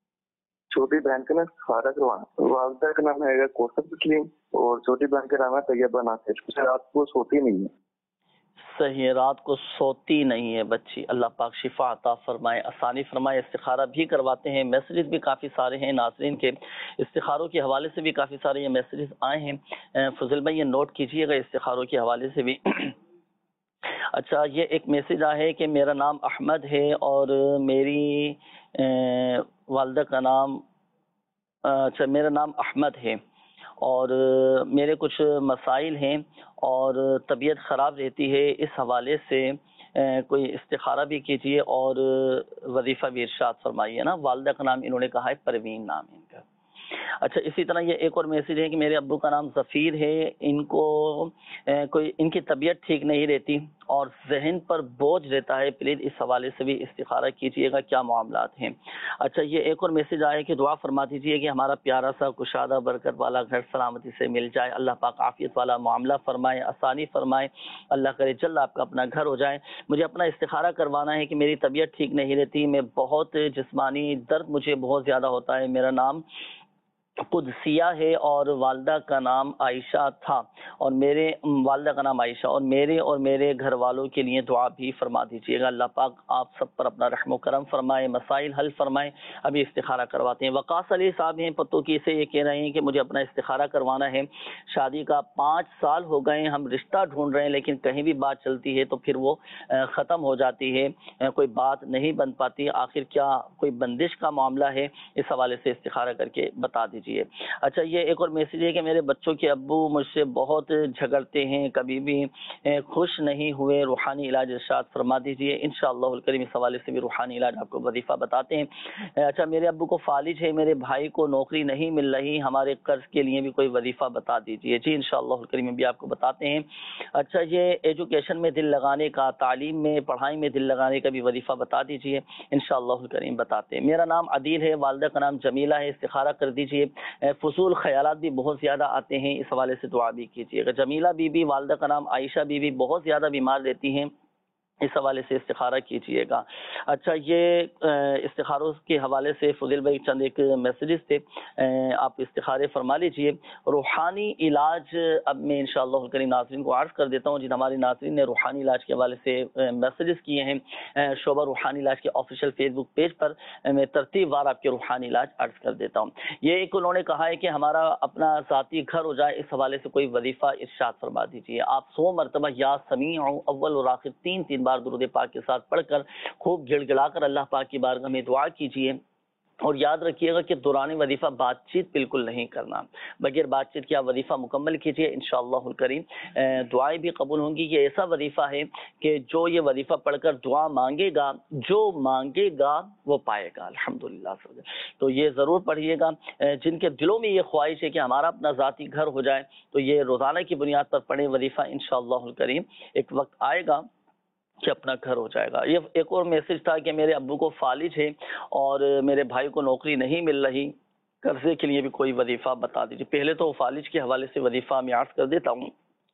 چھوٹی بہن کا نام خارا کروانا، والدہ کا نام ہے کوثر تسلیم، اور چھوٹی بہن کا نام ہے طیبہ ناصر. رات کو سوتی نہیں ہے. صحیح ہے، رات کو سوتی نہیں ہے بچی. اللہ پاک شفا عطا فرمائے، آسانی فرمائے. استخارہ بھی کرواتے ہیں. میسیجز بھی کافی سارے ہیں ناظرین کے، استخاروں کے حوالے سے بھی کافی سارے یہ میسیجز آئے ہیں. فضل بھائی یہ نوٹ کیجئے گا استخاروں کے حوالے سے بھی. اچھا، یہ ایک میسیج آیا ہے کہ میرا نام احمد ہے اور میری والدہ کا نام میرا نام احمد ہے اور میرے کچھ مسائل ہیں اور طبیعت خراب رہتی ہے. اس حوالے سے کوئی استخارہ بھی کیجیے اور وظیفہ بھی ارشاد فرمائیے نا. والدہ کا نام انہوں نے کہا ہے پروین نام ہے ان کا. اچھا، اسی طرح یہ ایک اور میسیج ہے کہ میرے ابو کا نام ظفیر ہے، ان کو کوئی ان کی طبیعت ٹھیک نہیں رہتی اور ذہن پر بوجھ رہتا ہے. پلیز اس حوالے سے بھی استخارہ کیجیے گا، کیا معاملات ہیں. اچھا، یہ ایک اور میسیج آیا کہ دعا فرما دیجیے کہ ہمارا پیارا سا کشادہ برکت والا گھر سلامتی سے مل جائے. اللہ پاک عافیت والا معاملہ فرمائے، آسانی فرمائے. اللہ کرے جلد آپ کا اپنا گھر ہو جائے. مجھے اپنا استخارہ کروانا ہے کہ میری طبیعت ٹھیک نہیں رہتی، میں بہت جسمانی درد مجھے بہت زیادہ ہوتا ہے. میرا نام قدسیہ ہے اور والدہ کا نام عائشہ تھا، اور میرے والدہ کا نام عائشہ، اور میرے گھر والوں کے لیے دعا بھی فرما دیجیے گا. اللہ پاک آپ سب پر اپنا رحم و کرم فرمائے، مسائل حل فرمائے. ابھی استخارہ کرواتے ہیں. وقاص علی صاحب ہیں پتو کی سے، یہ کہہ رہے ہیں کہ مجھے اپنا استخارہ کروانا ہے. شادی کا 5 سال ہو گئے، ہم رشتہ ڈھونڈ رہے ہیں لیکن کہیں بھی بات چلتی ہے تو پھر وہ ختم ہو جاتی ہے، کوئی بات نہیں بن پاتی. آخر کیا کوئی بندش کا معاملہ ہے؟ اس حوالے سے استخارہ کر کے بتا دیجیے. اچھا، یہ ایک اور میسیج ہے کہ میرے بچوں کے ابو مجھ سے بہت جھگڑتے ہیں، کبھی بھی خوش نہیں ہوئے. روحانی علاج ارشاد فرما دیجیے انشاءاللہ الکریم. اس حوالے سے بھی روحانی علاج آپ کو وظیفہ بتاتے ہیں. اچھا، میرے ابو کو فالج ہے، میرے بھائی کو نوکری نہیں مل رہی، ہمارے قرض کے لیے بھی کوئی وظیفہ بتا دیجیے. جی انشاءاللہ الکریم بھی آپ کو بتاتے ہیں. اچھا، یہ ایجوکیشن میں دل لگانے کا، تعلیم میں پڑھائی میں دل لگانے کا بھی وظیفہ بتا دیجیے انشاءاللہ الکریم بتاتے ہیں. میرا نام عدیل ہے، والدہ کا نام جمیلہ ہے. استخارہ کر دیجیے فضول خیالات بھی بہت زیادہ آتے ہیں، اس حوالے سے دعا بھی کیجیے گا۔ جمیلہ بی بی والدہ کا نام عائشہ بی بی بہت زیادہ بیمار رہتی ہیں، اس حوالے سے استخارہ کیجیے گا۔ اچھا، یہ استخاروں کے حوالے سے فضیل بھائی چند ایک میسیجز تھے، آپ استخارے فرما لیجئے۔ روحانی علاج اب میں انشاءاللہ الکریم ناظرین کو عرض کر دیتا ہوں، جن ہمارے ناظرین نے روحانی علاج کے حوالے سے میسیجز کیے ہیں، شعبہ روحانی علاج کے آفیشیل فیس بک پیج پر میں ترتیب وار آپ کے روحانی علاج عرض کر دیتا ہوں۔ یہ ایک انہوں نے کہا ہے کہ ہمارا اپنا ذاتی گھر ہو جائے، اس حوالے سے کوئی وظیفہ ارشاد فرما دیجیے۔ آپ 100 مرتبہ یا سمیع اول اور آخر تین بار درود پاک کے ساتھ پڑھ کر خوب گڑ گڑا کر اللہ پاک کی بارگاہ میں دعا کیجیے، اور یاد رکھیے گا کہ دوران وظیفہ بات چیت بالکل نہیں کرنا، بغیر بات چیت کیا وظیفہ مکمل کیجیے، انشاءاللہ الکریم دعائیں بھی قبول ہوں گی۔ یہ ایسا وظیفہ ہے کہ جو یہ وظیفہ پڑھ کر دعا مانگے گا، جو مانگے گا وہ پائے گا الحمدللہ۔ تو یہ ضرور پڑھیے گا۔ جن کے دلوں میں یہ خواہش ہے کہ ہمارا اپنا ذاتی گھر ہو جائے، تو یہ روزانہ کی بنیاد پر پڑھیں وظیفہ، انشاءاللہ الکریم ایک وقت آئے گا کہ اپنا گھر ہو جائے گا۔ یہ ایک اور میسج تھا کہ میرے ابو کو فالج ہے اور میرے بھائی کو نوکری نہیں مل رہی، قرضے کے لیے بھی کوئی وظیفہ بتا دیجیے۔ پہلے تو فالج کے حوالے سے وظیفہ میں عرض کر دیتا ہوں،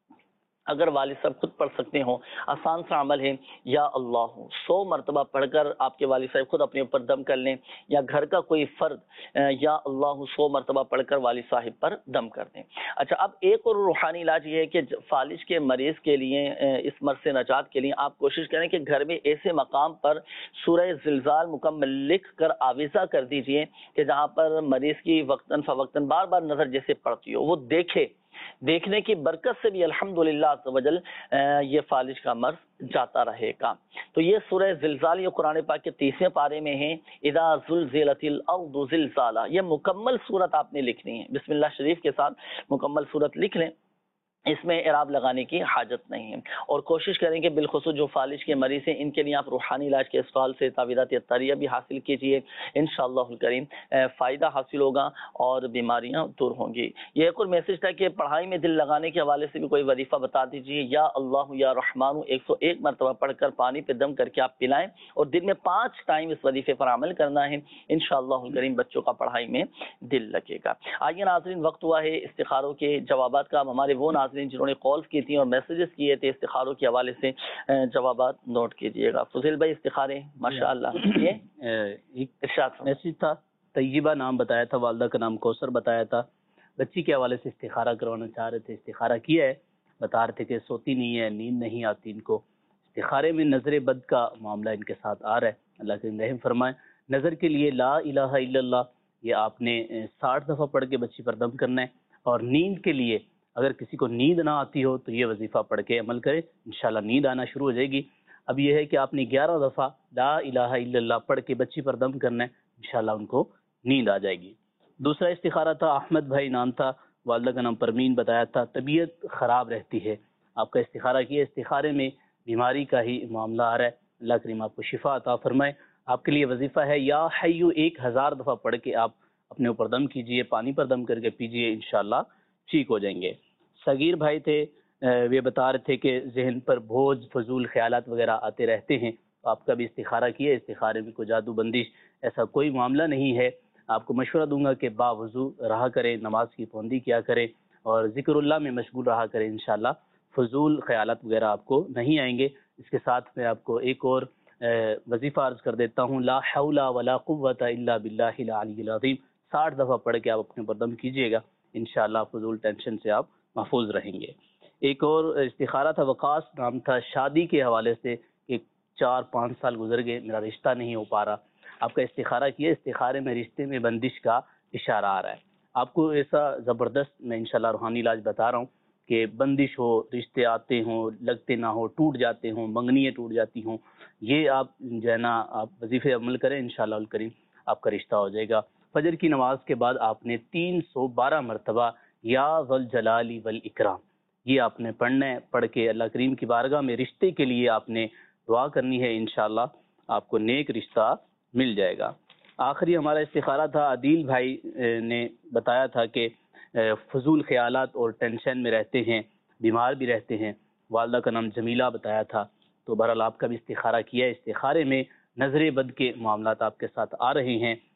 اگر والد صاحب خود پڑھ سکتے ہوں، آسان سا عمل ہے، یا اللہ 100 مرتبہ پڑھ کر آپ کے والد صاحب خود اپنے اوپر دم کر لیں، یا گھر کا کوئی فرد یا اللہ 100 مرتبہ پڑھ کر والد صاحب پر دم کر دیں۔ اچھا، اب ایک اور روحانی علاج یہ ہے کہ فالج کے مریض کے لیے، اس مرض سے نجات کے لیے آپ کوشش کریں کہ گھر میں ایسے مقام پر سورہ زلزال مکمل لکھ کر آویزہ کر دیجئے کہ جہاں پر مریض کی وقتاً فوقتاً بار بار نظر جیسے پڑتی ہو، وہ دیکھے، دیکھنے کی برکت سے بھی الحمدللہ عز و جل یہ فالج کا مرض جاتا رہے گا۔ تو یہ سورہ زلزال، یہ قرآن پاک کے 30ویں پارے میں ہے، اذا زلزلت الارض زلزالہ۔ یہ مکمل صورت آپ نے لکھنی ہے، بسم اللہ شریف کے ساتھ مکمل صورت لکھ لیں، اس میں اعراب لگانے کی حاجت نہیں ہے۔ اور کوشش کریں کہ بالخصوص جو فالج کے مریض ہیں، ان کے لیے آپ روحانی علاج کے اسفال سے تعویذات اطاریہ بھی حاصل کیجئے، انشاءاللہ الکریم فائدہ حاصل ہوگا اور بیماریاں دور ہوں گی۔ یہ ایک اور میسج تھا کہ پڑھائی میں دل لگانے کے حوالے سے بھی کوئی وظیفہ بتا دیجئے، یا اللہ یا رحمان 101 مرتبہ پڑھ کر پانی پہ دم کر کے آپ پلائیں، اور دن میں 5 ٹائم اس وظیفے پر عمل کرنا ہے، انشاءاللہ الکریم بچوں کا پڑھائی میں دل لگے گا۔ آئیے ناظرین، وقت ہوا ہے استخاروں کے جوابات کا۔ ہمارے وہ ناظرین جنہوں نے کالز کی تھیں اور میسیجز کیے تھے استخاروں کے حوالے سے، جوابات نوٹ کیجئے گا۔ فضیل بھائی استخارے ماشاءاللہ، یہ ایک ارشاد میسیج تھا، طیبہ نام بتایا تھا، والدہ کا نام کوثر بتایا تھا، بچی کے حوالے سے استخارہ کروانا چاہ رہے تھے، استخارہ کیا ہے، بتا رہے تھے کہ سوتی نہیں ہے، نیند نہیں آتی ان کو، استخارے میں نظر بد کا معاملہ ان کے ساتھ آ رہا ہے، اللہ کے رحم فرمائے۔ نظر کے لیے لا الہ الا اللہ یہ آپ نے 60 دفعہ پڑھ کے بچی پر دم کرنا ہے، اور نیند کے لیے اگر کسی کو نیند نہ آتی ہو تو یہ وظیفہ پڑھ کے عمل کرے، انشاءاللہ نیند آنا شروع ہو جائے گی۔ اب یہ ہے کہ آپ نے 11 دفعہ لا الہ الا اللہ پڑھ کے بچی پر دم کرنا ہے، انشاءاللہ ان کو نیند آ جائے گی۔ دوسرا استخارہ تھا، احمد بھائی نام تھا، والدہ کا نام پرمین بتایا تھا، طبیعت خراب رہتی ہے، آپ کا استخارہ کیا، استخارے میں بیماری کا ہی معاملہ آ رہا ہے، اللہ کریم آپ کو شفا عطا فرمائے۔ آپ کے لیے وظیفہ ہے یا حیو 1000 دفعہ پڑھ کے آپ اپنے اوپر دم کیجئے، پانی پر دم کر کے پیجئے، انشاءاللہ ٹھیک ہو جائیں گے۔ صغیر بھائی تھے، وہ بتا رہے تھے کہ ذہن پر بوجھ، فضول خیالات وغیرہ آتے رہتے ہیں، تو آپ کا بھی استخارہ کیا، استخارے میں کوئی جادو بندش ایسا کوئی معاملہ نہیں ہے۔ آپ کو مشورہ دوں گا کہ باوضو رہا کریں، نماز کی پابندی کیا کریں اور ذکر اللہ میں مشغول رہا کریں، انشاءاللہ فضول خیالات وغیرہ آپ کو نہیں آئیں گے۔ اس کے ساتھ میں آپ کو ایک اور وظیفہ عرض کر دیتا ہوں، لا حول ولا قوت الا باللہ العلی العظیم، 60 دفعہ پڑھ کے آپ اپنے اوپر دم کیجئے گا، انشاءاللہ فضول ٹینشن سے آپ محفوظ رہیں گے۔ ایک اور استخارہ تھا، وقاص نام تھا، شادی کے حوالے سے کہ 4-5 سال گزر گئے، میرا رشتہ نہیں ہو پا رہا، آپ کا استخارہ کیا، استخارے میں رشتے میں بندش کا اشارہ آ رہا ہے۔ آپ کو ایسا زبردست میں انشاءاللہ روحانی علاج بتا رہا ہوں کہ بندش ہو، رشتے آتے ہوں، لگتے نہ ہو، ٹوٹ جاتے ہوں، منگنیاں ٹوٹ جاتی ہوں، یہ آپ جو ہے نا آپ وظیفے عمل کریں، انشاءاللہ الکریم آپ کا رشتہ ہو جائے گا۔ فجر کی نماز کے بعد آپ نے 312 مرتبہ یا ذوالجلال والاکرام یہ آپ نے پڑھنا ہے، پڑھ کے اللہ کریم کی بارگاہ میں رشتے کے لیے آپ نے دعا کرنی ہے، انشاءاللہ آپ کو نیک رشتہ مل جائے گا۔ آخری ہمارا استخارہ تھا، عدیل بھائی نے بتایا تھا کہ فضول خیالات اور ٹینشن میں رہتے ہیں، بیمار بھی رہتے ہیں، والدہ کا نام جمیلہ بتایا تھا، تو بہرحال آپ کا بھی استخارہ کیا ہے، استخارے میں نظر بد کے معاملات آپ کے ساتھ آ رہے ہیں،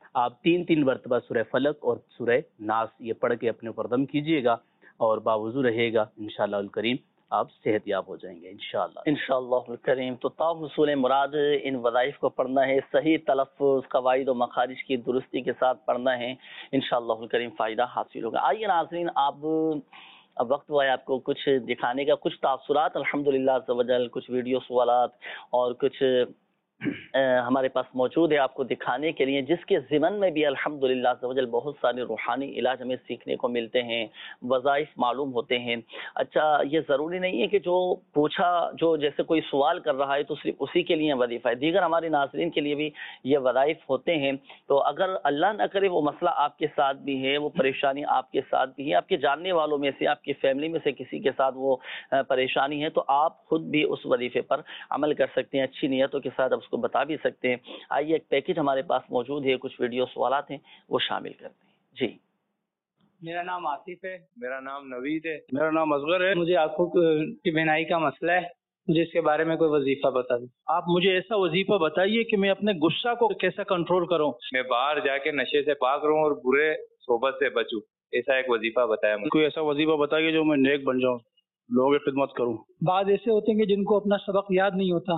آپ 3 مرتبہ سورہ فلق اور سورہ ناس یہ پڑھ کے اپنے اوپر دم کیجیے گا اور باوضو رہے گا، انشاءاللہ الکریم آپ صحت یاب ہو جائیں گے انشاءاللہ الکریم۔ تو تا حصول مراد ان وظائف کو پڑھنا ہے، صحیح تلفظ، قواعد و مخارج کی درستی کے ساتھ پڑھنا ہے، انشاءاللہ الکریم فائدہ حاصل ہوگا۔ آئیے ناظرین، اب وقت ہوا ہے آپ کو کچھ دکھانے کا، کچھ تاثرات الحمدللہ عز و جل، کچھ ویڈیو سوالات اور کچھ ہمارے پاس موجود ہے آپ کو دکھانے کے لیے، جس کے ضمن میں بھی الحمدللہ عز و جل بہت سارے روحانی علاج ہمیں سیکھنے کو ملتے ہیں، وظائف معلوم ہوتے ہیں۔ اچھا، یہ ضروری نہیں ہے کہ جو پوچھا، جو جیسے کوئی سوال کر رہا ہے تو صرف اسی کے لیے وظیفہ ہے، دیگر ہمارے ناظرین کے لیے بھی یہ وظائف ہوتے ہیں۔ تو اگر اللہ نہ کرے وہ مسئلہ آپ کے ساتھ بھی ہے، وہ پریشانی آپ کے ساتھ بھی ہے، آپ کے جاننے والوں میں سے، آپ کی فیملی میں سے کسی کے ساتھ وہ پریشانی ہے، تو آپ خود بھی اس وظیفے پر عمل کر سکتے ہیں، اچھی نیتوں کے ساتھ اس کو بتا بھی سکتے ہیں۔ آئیے ایک پیکج ہمارے پاس موجود ہے، کچھ ویڈیو سوالات ہیں وہ شامل کرتے ہیں۔ جی، میرا نام آصف ہے۔ میرا نام نوید ہے۔ میرا نام اصغر ہے۔ مجھے آنکھوں کی بینائی کا مسئلہ ہے، مجھے اس کے بارے میں کوئی وظیفہ بتا دیں۔ آپ مجھے ایسا وظیفہ بتائیے کہ میں اپنے غصہ کو کیسا کنٹرول کروں۔ میں باہر جا کے نشے سے پاک رہوں اور برے صحبت سے بچوں، ایسا ایک وظیفہ بتایا مجھے۔ کوئی ایسا وظیفہ بتائیے جو میں نیک بن جاؤں، لوگوں کی خدمت کروں۔ بعض ایسے ہوتے ہیں کہ جن کو اپنا سبق یاد نہیں ہوتا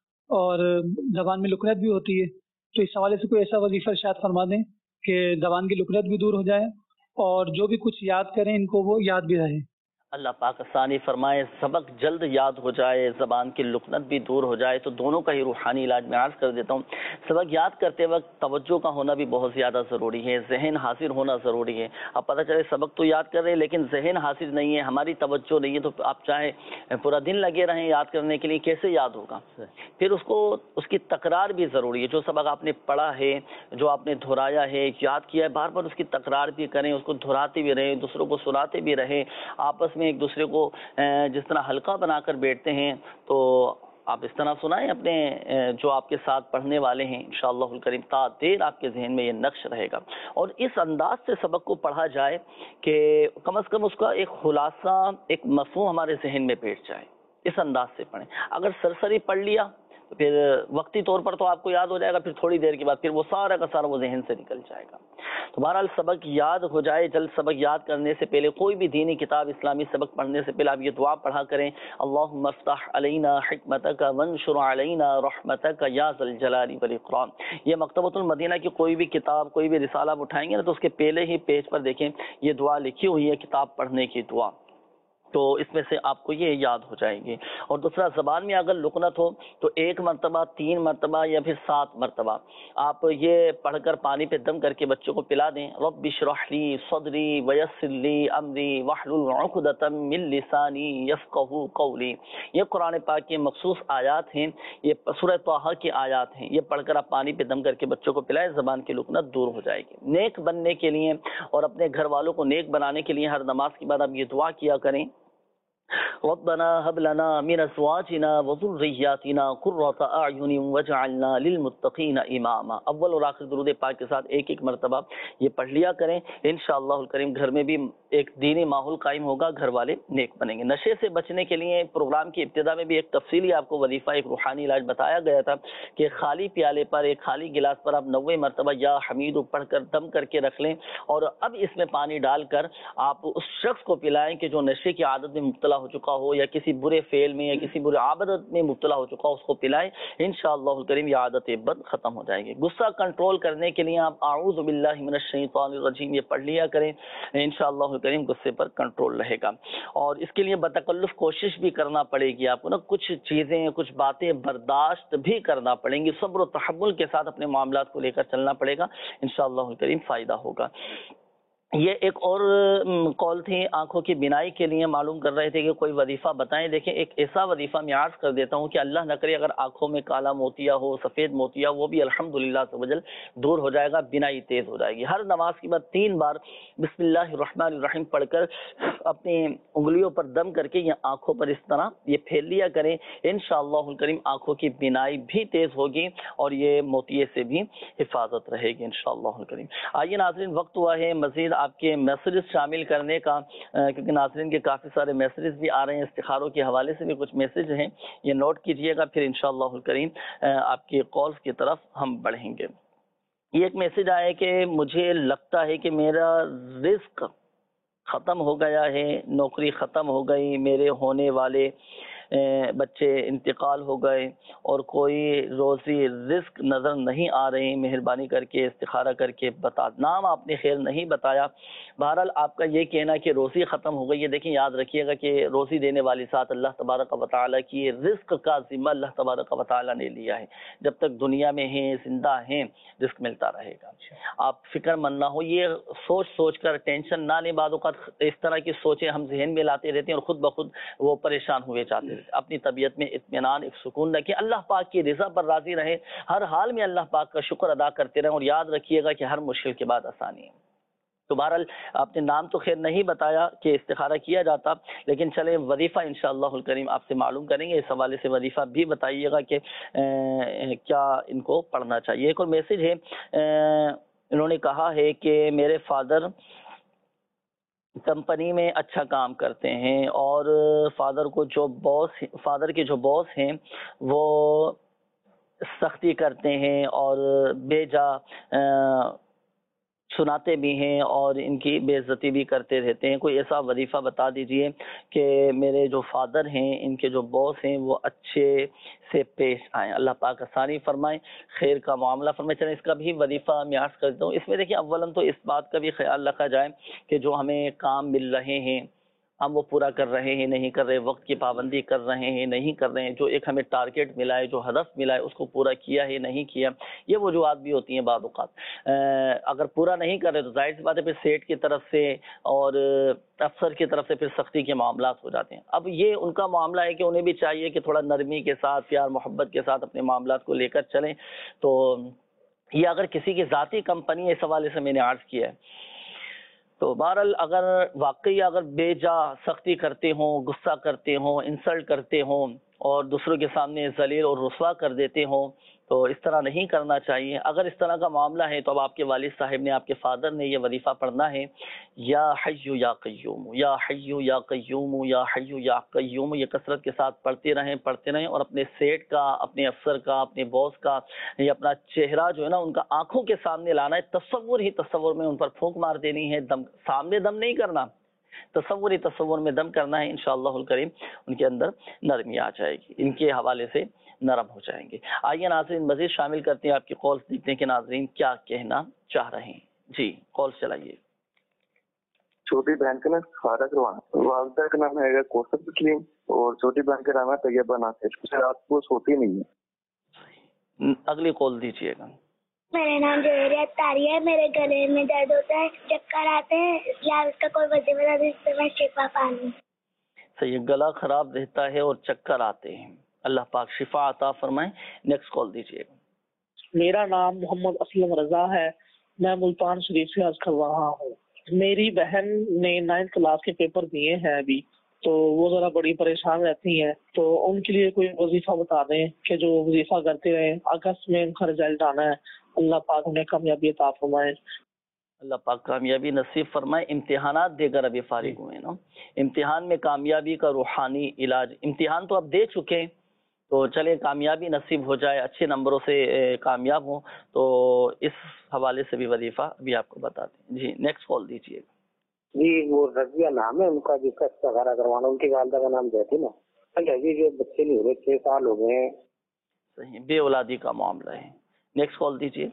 اور زبان میں لکنت بھی ہوتی ہے، تو اس حوالے سے کوئی ایسا وظیفہ ارشاد فرما دیں کہ زبان کی لکنت بھی دور ہو جائے اور جو بھی کچھ یاد کریں ان کو وہ یاد بھی رہے۔ اللہ پاک آسانی فرمائے، سبق جلد یاد ہو جائے، زبان کی لکنت بھی دور ہو جائے، تو دونوں کا ہی روحانی علاج میں عرض کر دیتا ہوں۔ سبق یاد کرتے وقت توجہ کا ہونا بھی بہت زیادہ ضروری ہے، ذہن حاضر ہونا ضروری ہے۔ اب پتہ چلے سبق تو یاد کر رہے ہیں لیکن ذہن حاضر نہیں ہے، ہماری توجہ نہیں ہے، تو آپ چاہے پورا دن لگے رہیں یاد کرنے کے لیے، کیسے یاد ہوگا؟ پھر اس کی تکرار بھی ضروری ہے۔ جو سبق آپ نے پڑھا ہے، جو آپ نے دہرایا ہے، یاد کیا ہے، بار بار اس کی تکرار بھی کریں، اس کو دہراتے بھی رہیں، دوسروں کو سناتے بھی رہیں، آپس میں ایک دوسرے کو جس طرح حلقہ بنا کر بیٹھتے ہیں تو آپ اس طرح سنائیں اپنے جو آپ کے ساتھ پڑھنے والے ہیں، انشاءاللہ الکریم تا دیر آپ کے ذہن میں یہ نقش رہے گا، اور اس انداز سے سبق کو پڑھا جائے کہ کم از کم اس کا ایک خلاصہ، ایک مفہوم ہمارے ذہن میں بیٹھ جائے۔ اس انداز سے پڑھیں۔ اگر سرسری پڑھ لیا تو پھر وقتی طور پر تو آپ کو یاد ہو جائے گا، پھر تھوڑی دیر کے بعد پھر وہ سارا کا سارا وہ ذہن سے نکل جائے گا۔ تو بہرحال سبق یاد ہو جائے، جلد سبق یاد کرنے سے پہلے کوئی بھی دینی کتاب، اسلامی سبق پڑھنے سے پہلے آپ یہ دعا پڑھا کریں، اللہم افتح علینا حکمتک وانشر علینا رحمتک یا ذا الجلال والاکرام۔ یہ مکتبۃ المدینہ کی کوئی بھی کتاب، کوئی بھی رسالہ آپ اٹھائیں گے نا تو اس کے پہلے ہی پیج پر دیکھیں یہ دعا لکھی ہوئی ہے، کتاب پڑھنے کی دعا، تو اس میں سے آپ کو یہ یاد ہو جائے گی۔ اور دوسرا، زبان میں اگر لکنت ہو تو 1 مرتبہ، 3 مرتبہ یا پھر 7 مرتبہ آپ یہ پڑھ کر پانی پہ دم کر کے بچوں کو پلا دیں، رب اشرح لی صدری ویسر لی امری واحلل عقدۃ من لسانی یفقہوا قولی۔ یہ قرآن پاک کے مخصوص آیات ہیں، یہ سورہ طٰہٰ کی آیات ہیں، یہ پڑھ کر آپ پانی پہ دم کر کے بچوں کو پلائیں، زبان کی لکنت دور ہو جائے گی۔ نیک بننے کے لیے اور اپنے گھر والوں کو نیک بنانے کے لیے ہر نماز کے بعد آپ یہ دعا کیا کریں، ربنا هب لنا من ازواجنا وذرياتنا قرة اعين واجعلنا للمتقين اماما۔ اول اور آخر درود پاک کے ساتھ ایک ایک مرتبہ یہ پڑھ لیا کریں، انشاءاللہ الکریم گھر میں بھی ایک دینی ماحول قائم ہوگا، گھر والے نیک بنیں گے۔ نشے سے بچنے کے لیے پروگرام کی ابتدا میں بھی ایک تفصیلی آپ کو وظیفہ، ایک روحانی علاج بتایا گیا تھا کہ خالی پیالے پر، ایک خالی گلاس پر آپ 90 مرتبہ یا حمید پڑھ کر دم کر کے رکھ لیں، اور اب اس میں پانی ڈال کر آپ اس شخص کو پلائیں کہ جو نشے کی عادت میں مبتلا ہو چکا ہو یا کسی برے فعل میں یا کسی برے عادت میں مبتلا ہو چکا ہو، اس کو پلائیں، انشاءاللہ الکریم یہ عادت بد ختم ہو جائے گی۔ غصہ کنٹرول کرنے کے لیے آپ اعوذ باللہ من الشیطان الرجیم یہ پڑھ لیا کریں، انشاءاللہ الکریم غصے پر کنٹرول رہے گا۔ اور اس کے لیے بتکلف کوشش بھی کرنا پڑے گی آپ کو نا، کچھ چیزیں، کچھ باتیں برداشت بھی کرنا پڑیں گی، صبر و تحمل کے ساتھ اپنے معاملات کو لے کر چلنا پڑے گا، انشاءاللہ الکریم فائدہ ہوگا۔ یہ ایک اور کال تھی، آنکھوں کی بینائی کے لیے معلوم کر رہے تھے کہ کوئی وظیفہ بتائیں۔ دیکھیں ایک ایسا وظیفہ میں عرض کر دیتا ہوں کہ اللہ نہ کرے اگر آنکھوں میں کالا موتیا ہو، سفید موتیا، وہ بھی الحمدللہ عز و جل دور ہو جائے گا، بینائی تیز ہو جائے گی۔ ہر نماز کے بعد 3 بار بسم اللہ الرحمن الرحیم پڑھ کر اپنی انگلیوں پر دم کر کے یہ آنکھوں پر اس طرح یہ پھیل لیا کریں، انشاءاللہ الکریم آنکھوں کی بینائی بھی تیز ہوگی اور یہ موتیے سے بھی حفاظت رہے گی انشاءاللہ الکریم۔ آئیے ناظرین، وقت ہوا ہے مزید آپ کے میسیجز شامل کرنے کا، کیونکہ ناظرین کے کافی سارے میسیجز بھی آ رہے ہیں، استخاروں کے حوالے سے بھی کچھ میسیج ہیں، یہ نوٹ کیجئے گا، پھر انشاءاللہ الکریم آپ کی کالز کی طرف ہم بڑھیں گے۔ یہ ایک میسج آیا ہے کہ مجھے لگتا ہے کہ میرا رزق ختم ہو گیا ہے، نوکری ختم ہو گئی، میرے ہونے والے بچے انتقال ہو گئے اور کوئی روزی رزق نظر نہیں آ رہے، مہربانی کر کے استخارہ کر کے بتا۔ نام آپ نے خیر نہیں بتایا، بہرحال آپ کا یہ کہنا کہ روزی ختم ہو گئی ہے، دیکھیں یاد رکھیے گا کہ روزی دینے والی ذات اللہ تبارک و تعالیٰ کی، رزق کا ذمہ اللہ تبارک و تعالیٰ نے لیا ہے۔ جب تک دنیا میں ہیں، زندہ ہیں، رزق ملتا رہے گا۔ آپ فکر مند نہ ہو، یہ سوچ کر ٹینشن نہ لیں۔ بعض اوقات اس طرح کی سوچیں ہم ذہن میں لاتے رہتے ہیں اور خود بخود وہ پریشان ہوئے جاتے ہیں۔ اپنی طبیعت میں اطمینان، ایک سکون رکھیں، اللہ پاک کی رضا پر راضی رہیں، ہر حال میں اللہ پاک کا شکر ادا کرتے رہیں، اور یاد رکھیے گا کہ ہر مشکل کے بعد آسانی ہے۔ تو بہرحال آپ نے نام تو خیر نہیں بتایا کہ استخارہ کیا جاتا، لیکن چلیں وظیفہ انشاءاللہ الکریم آپ سے معلوم کریں گے، اس حوالے سے وظیفہ بھی بتائیے گا کہ کیا ان کو پڑھنا چاہیے۔ ایک اور میسج ہے، انہوں نے کہا ہے کہ میرے فادر کمپنی میں اچھا کام کرتے ہیں اور فادر کے جو باس ہیں وہ سختی کرتے ہیں اور بے جا سناتے بھی ہیں اور ان کی بے عزتی بھی کرتے رہتے ہیں۔ کوئی ایسا وظیفہ بتا دیجئے کہ میرے جو فادر ہیں، ان کے جو باس ہیں، وہ اچھے سے پیش آئیں، اللہ پاک آسانی فرمائیں، خیر کا معاملہ فرمائیں۔ چلیں اس کا بھی وظیفہ میں عرض کر دیتا ہوں۔ اس میں دیکھیں اولاً تو اس بات کا بھی خیال رکھا جائے کہ جو ہمیں کام مل رہے ہیں ہم وہ پورا کر رہے ہیں نہیں کر رہے، وقت کی پابندی کر رہے ہیں نہیں کر رہے ہیں، جو ایک ہمیں ٹارگیٹ ملا ہے، جو ہدف ملا ہے، اس کو پورا کیا ہے نہیں کیا، یہ وجوہات بھی ہوتی ہیں بعض اوقات۔ اگر پورا نہیں کر رہے تو ظاہر سی بات ہے پھر سیٹ کی طرف سے اور افسر کی طرف سے پھر سختی کے معاملات ہو جاتے ہیں۔ اب یہ ان کا معاملہ ہے کہ انہیں بھی چاہیے کہ تھوڑا نرمی کے ساتھ، پیار محبت کے ساتھ اپنے معاملات کو لے کر چلیں۔ تو یہ اگر کسی کی ذاتی کمپنی ہے، اس حوالے سے میں نے عرض کیا ہے، تو بہرحال اگر واقعی اگر بے جا سختی کرتے ہوں، غصہ کرتے ہوں، انسلٹ کرتے ہوں اور دوسروں کے سامنے ذلیل اور رسوا کر دیتے ہوں تو اس طرح نہیں کرنا چاہیے۔ اگر اس طرح کا معاملہ ہے تو اب آپ کے والد صاحب نے، آپ کے فادر نے یہ وظیفہ پڑھنا ہے، یا حی یا قیوم، یا حی یا قیوم، یا حی یا قیوم، یہ کثرت کے ساتھ پڑھتے رہیں اور اپنے سیٹ کا، اپنے افسر کا، اپنے باس کا، یہ اپنا چہرہ جو ہے نا ان کا آنکھوں کے سامنے لانا ہے، تصور میں ان پر پھونک مار دینی ہے، سامنے دم نہیں کرنا، تصور میں دم کرنا ہے، انشاءاللہ الکریم ان کے اندر نرمی آ جائے گی، ان کے حوالے سے نرم ہو جائیں گے۔ آئیے ناظرین مزید شامل کرتے ہیں آپ کی کالز، دیکھتے ہیں کہ ناظرین کیا کہنا چاہ رہے ہیں۔ جی کالز چلائیے۔ چھوٹی بہن کا نام سارا کروانا، والدہ کا نام ہے کوثر تسلیم اور چھوٹی بہن کا نام ہے طیبہ ناصر، رات کو سوتی نہیں ہے۔ اگلی کال دیجیے گا۔ میرا نام جوہریت طاہری ہے، میرے گلے میں درد ہوتا ہے، چکر آتے ہیں، یا اس کا کوئی وجہ جس سے میں شفا پالوں۔ صحیح، گلا خراب رہتا ہے اور چکر آتے ہیں، اللہ پاک شفا عطا فرمائیں۔ نیکسٹ کال دیجیے گا۔ میرا نام محمد اسلم رضا ہے، میں ملتان شریف سے عرض کر رہا ہوں۔ میری بہن نے 9th کلاس کے پیپر دیے ہیں ابھی، تو وہ ذرا بڑی پریشان رہتی ہیں، تو ان کے لیے کوئی وظیفہ بتا دیں کہ جو وظیفہ کرتے رہیں۔ اگست میں ان کا رزلٹ آنا ہے، اللہ پاک انہیں کامیابی عطا فرمائے۔ اللہ پاک کامیابی نصیب فرمائے۔ امتحانات دے کر ابھی فارغ ہوئے نا، امتحان میں کامیابی کا روحانی علاج، امتحان تو اب دے چکے، تو چلے کامیابی نصیب ہو جائے، اچھے نمبروں سے کامیاب ہوں، تو اس حوالے سے بھی وظیفہ ابھی آپ کو بتا دیں۔ جی نیکسٹ کال دیجیے گا۔ جی وہ رضیہ نام ہے ان کا، جس کا استخارہ کروانا، ان کی والدہ کا نام جیتی نا، ابھی جو بچے نہیں ہو رہے، 6 سال ہو گئے ہیں۔ صحیح، بے اولادی کا معاملہ ہے۔ نیکسٹ کال دیجیے۔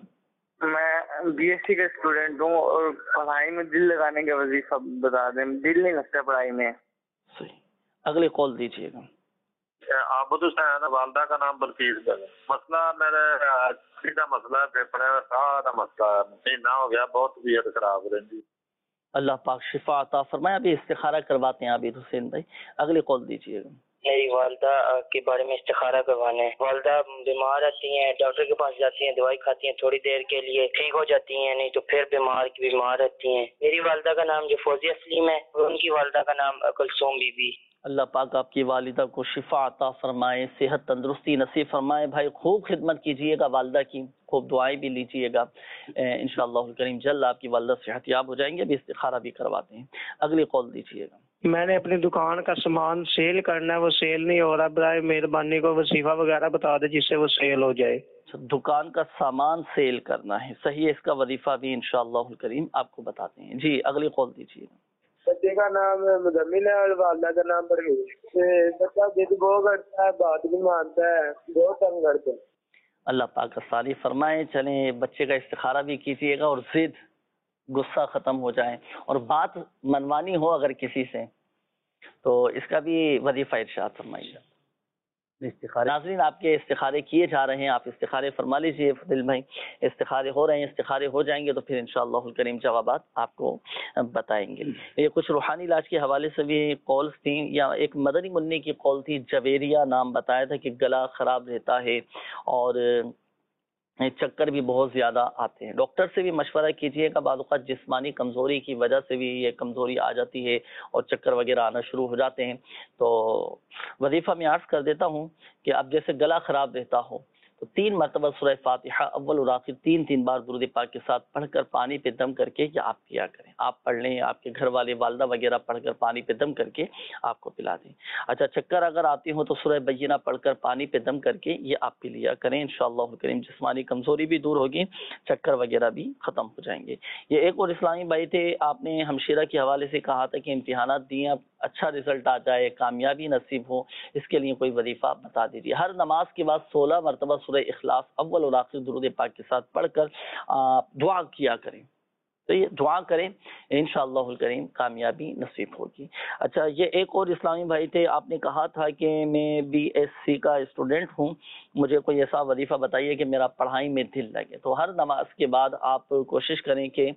میں بی ایس سی کا اسٹوڈنٹ ہوں اور پڑھائی میں دل لگانے کا وظیفہ بتا دیں، دل نہیں لگتا پڑھائی میں۔ صحیح، اگلی کال دیجیے گا۔ عابد حسین، والدہ کا نام بلقیس ہے۔ مسئلہ میرے کا مسئلہ ہے، پیپر ہے، سارا مسئلہ مہینہ ہو گیا، بہت طبیعت خراب رہی۔ اللہ پاک شفا عطا فرمائے۔ ابھی استخارہ کرواتے ہیں عابد حسین بھائی، اگلی کال دیجیے گا۔ میری والدہ کے بارے میں استخارہ کروانا ہے۔ والدہ بیمار رہتی ہیں، ڈاکٹر کے پاس جاتی ہیں، دوائی کھاتی ہیں، تھوڑی دیر کے لیے ٹھیک ہو جاتی ہیں، نہیں تو پھر بیمار رہتی ہیں۔ میری والدہ کا نام جو فوزیہ سلیم ہے اور ان کی والدہ کا نام کلثوم بی بی۔ اللہ پاک آپ کی والدہ کو شفا عطا فرمائے، صحت تندرستی نصیب فرمائے۔ بھائی خوب خدمت کیجیے گا والدہ کی، خوب دعائیں بھی لیجیے گا، انشاءاللہ الکریم جلد آپ کی والدہ صحت یاب ہو جائیں گے۔ ابھی استخارہ بھی کرواتے ہیں، اگلی کال دیجیے گا۔ میں نے اپنی دکان کا سامان سیل کرنا ہے، وہ سیل نہیں ہو رہا، برائے مہربانی کو وظیفہ وغیرہ بتا دے جس سے وہ سیل ہو جائے۔ دکان کا سامان سیل کرنا ہے، صحیح ہے، اس کا وظیفہ بھی انشاءاللہ الکریم آپ کو بتاتے ہیں. جی اگلی کال دیجیے. بچے کا نام مزمل ہے اور والدہ کا نام پرویز. بچہ ضد بہت کرتا ہے، بات نہیں مانتا ہے، بہت تنگ کرتے ہیں. اللہ پاک آسانی فرمائے. چلیں بچے کا استخارہ بھی کیجیے گا اور ضد غصہ ختم ہو جائے اور بات منوانی ہو اگر کسی سے تو اس کا بھی وظیفہ ارشاد فرمائیے. ناظرین آپ کے استخارے کیے جا رہے ہیں، آپ استخارے فرما لیجیے. فضل بھائی استخارے ہو رہے ہیں، استخارے ہو جائیں گے تو پھر انشاءاللہ الکریم جوابات آپ کو بتائیں گے. یہ کچھ روحانی علاج کے حوالے سے بھی کالز تھیں، یا ایک مدنی منی کی کال تھی، جویریہ نام بتایا تھا کہ گلا خراب رہتا ہے اور چکر بھی بہت زیادہ آتے ہیں. ڈاکٹر سے بھی مشورہ کیجیے گا، بعض اوقات جسمانی کمزوری کی وجہ سے بھی یہ کمزوری آ جاتی ہے اور چکر وغیرہ آنا شروع ہو جاتے ہیں. تو وظیفہ میں عرض کر دیتا ہوں کہ اب جیسے گلا خراب رہتا ہو تو 3 مرتبہ سورہ فاتحہ اول اور آخر 3 بار درود پاک کے ساتھ پڑھ کر پانی پہ دم کر کے یہ آپ کیا کریں. آپ پڑھ لیں، آپ کے گھر والے والدہ وغیرہ پڑھ کر پانی پہ دم کر کے آپ کو پلا دیں. اچھا چکر اگر آتی ہو تو سورہ بینہ پڑھ کر پانی پہ دم کر کے یہ آپ پی لیا کریں. انشاءاللہ کریم جسمانی کمزوری بھی دور ہوگی، چکر وغیرہ بھی ختم ہو جائیں گے. یہ ایک اور اسلامی بھائی تھے، آپ نے ہمشیرہ کے حوالے سے کہا تھا کہ امتحانات دیے، اب اچھا رزلٹ آ جائے، کامیابی نصیب ہو، اس کے لیے کوئی وظیفہ بتا دیجیے. ہر نماز کے بعد 16 مرتبہ سورہ اخلاص اول اور آخر درود پاک کے ساتھ پڑھ کر دعا کیا کریں. تو یہ دعا کریں انشاءاللہ الکریم کامیابی نصیب ہوگی. اچھا یہ ایک اور اسلامی بھائی تھے، آپ نے کہا تھا کہ میں BSc کا اسٹوڈنٹ ہوں، مجھے کوئی ایسا وظیفہ بتائیے کہ میرا پڑھائی میں دل لگے. تو ہر نماز کے بعد آپ کوشش کریں کہ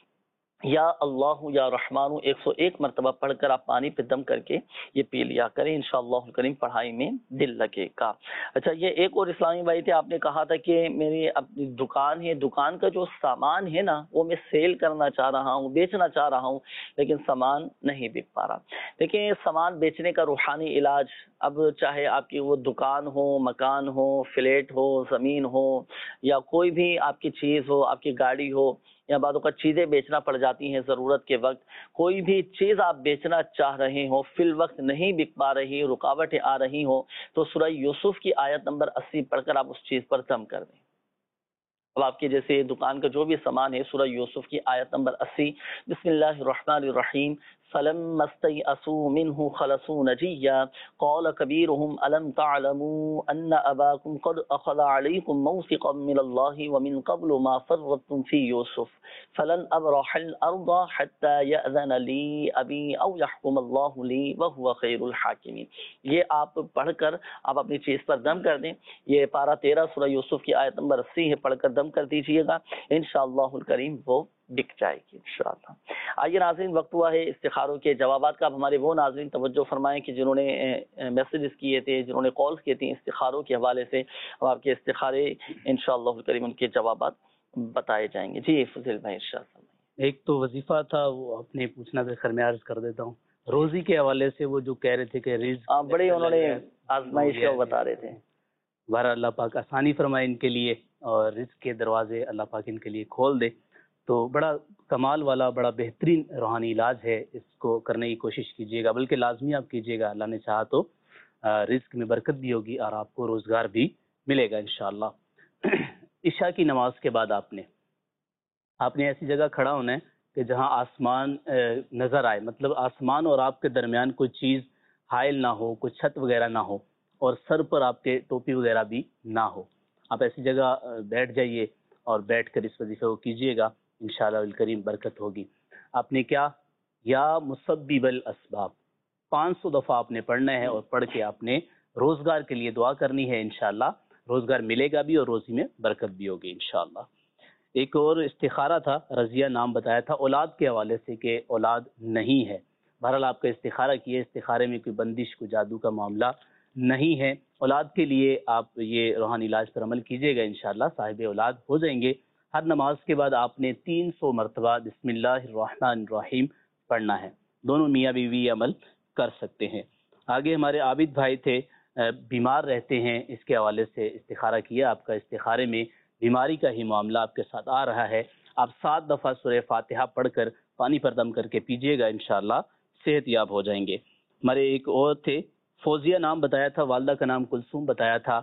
یا اللہ یا رحمان 101 مرتبہ پڑھ کر آپ پانی پہ دم کر کے یہ پی لیا کریں، انشاءاللہ الکریم پڑھائی میں دل لگے گا. اچھا یہ ایک اور اسلامی بھائی تھے، آپ نے کہا تھا کہ میری اپنی دکان ہے، دکان کا جو سامان ہے نا وہ میں سیل کرنا چاہ رہا ہوں، بیچنا چاہ رہا ہوں، لیکن سامان نہیں بک پا رہا. دیکھیں سامان بیچنے کا روحانی علاج، اب چاہے آپ کی وہ دکان ہو، مکان ہو، فلیٹ ہو، زمین ہو، یا کوئی بھی آپ کی چیز ہو، آپ کی گاڑی ہو، یا بعض اوقات چیزیں بیچنا پڑ جاتی ہیں ضرورت کے وقت، کوئی بھی چیز آپ بیچنا چاہ رہے ہو، فی الوقت نہیں بک پا رہی، رکاوٹیں آ رہی ہوں، تو سورہ یوسف کی آیت نمبر 80 پڑھ کر آپ اس چیز پر دم کر دیں. اب آپ کے جیسے دکان کا جو بھی سامان ہے، سورہ یوسف کی آیت نمبر 80، بسم اللہ الرحمن الرحیم، فلما استيئسوا منه خلصوا نجيا قال كبيرهم ألم تعلموا أن أباكم قد أخذ عليكم موثقا من الله ومن قبل ما فرطتم في يوسف فلن أبرح الأرض حتى يأذن لي أبي أو يحكم الله لي وهو خير الحاكمين. یہ آپ پڑھ کر آپ اپنی چیز پر دم کر دیں. یہ پارہ 13 سورہ یوسف کی آیت نمبر 80 ہے، پڑھ کر دم کر دیجئے گا، انشاءاللہ الکریم وہ بک جائے گی انشاءاللہ. آئیے ناظرین وقت ہوا ہے استخاروں کے جوابات کا. اب ہمارے وہ ناظرین توجہ فرمائیں کہ جنہوں نے میسیجز کیے تھے، جنہوں نے کالز کی تھیں استخاروں کے حوالے سے، اور آپ کے استخارے انشاءاللہ الکریم ان کے جوابات بتائے جائیں گے. جی فضل بھائی ارشاد فرمائیں. ایک تو وظیفہ تھا وہ آپ نے پوچھنا تھا، خیر میں عرض کر دیتا ہوں. روزی کے حوالے سے وہ جو کہہ رہے تھے کہ رزق بڑے انہوں نے آزمائش کا بتا رہے تھے. بہرحال اللہ پاک آسانی فرمائے ان کے لیے اور رزق کے دروازے اللہ پاک ان کے لیے کھول دے. تو بڑا کمال والا بڑا بہترین روحانی علاج ہے، اس کو کرنے کی کوشش کیجیے گا، بلکہ لازمی آپ کیجیے گا. اللہ نے چاہا تو رزق میں برکت بھی ہوگی اور آپ کو روزگار بھی ملے گا انشاءاللہ. عشاء کی نماز کے بعد آپ نے ایسی جگہ کھڑا ہونا ہے کہ جہاں آسمان نظر آئے، مطلب آسمان اور آپ کے درمیان کوئی چیز حائل نہ ہو، کوئی چھت وغیرہ نہ ہو، اور سر پر آپ کے ٹوپی وغیرہ بھی نہ ہو. آپ ایسی جگہ بیٹھ جائیے اور بیٹھ کر اس وظیفے کو کیجیے گا، انشاءاللہ الکریم برکت ہوگی. آپ نے کیا یا مسبب الاسباب 500 دفعہ آپ نے پڑھنا ہے، اور پڑھ کے آپ نے روزگار کے لیے دعا کرنی ہے. انشاءاللہ روزگار ملے گا بھی اور روزی میں برکت بھی ہوگی انشاءاللہ. ایک اور استخارہ تھا، رضیہ نام بتایا تھا، اولاد کے حوالے سے کہ اولاد نہیں ہے. بہرحال آپ کا استخارہ کیے، استخارے میں کوئی بندش کوئی جادو کا معاملہ نہیں ہے. اولاد کے لیے آپ یہ روحانی علاج پر عمل کیجیے گا، انشاءاللہ صاحب اولاد ہو جائیں گے. ہر نماز کے بعد آپ نے 300 مرتبہ بسم اللہ الرحمن الرحیم پڑھنا ہے. دونوں میاں بیوی عمل کر سکتے ہیں. آگے ہمارے عابد بھائی تھے، بیمار رہتے ہیں، اس کے حوالے سے استخارہ کیا. آپ کا استخارے میں بیماری کا ہی معاملہ آپ کے ساتھ آ رہا ہے. آپ 7 دفعہ سورہ فاتحہ پڑھ کر پانی پر دم کر کے پیجیے گا، انشاءاللہ صحت یاب ہو جائیں گے. ہمارے ایک اور تھے، فوزیہ نام بتایا تھا، والدہ کا نام کلثوم بتایا تھا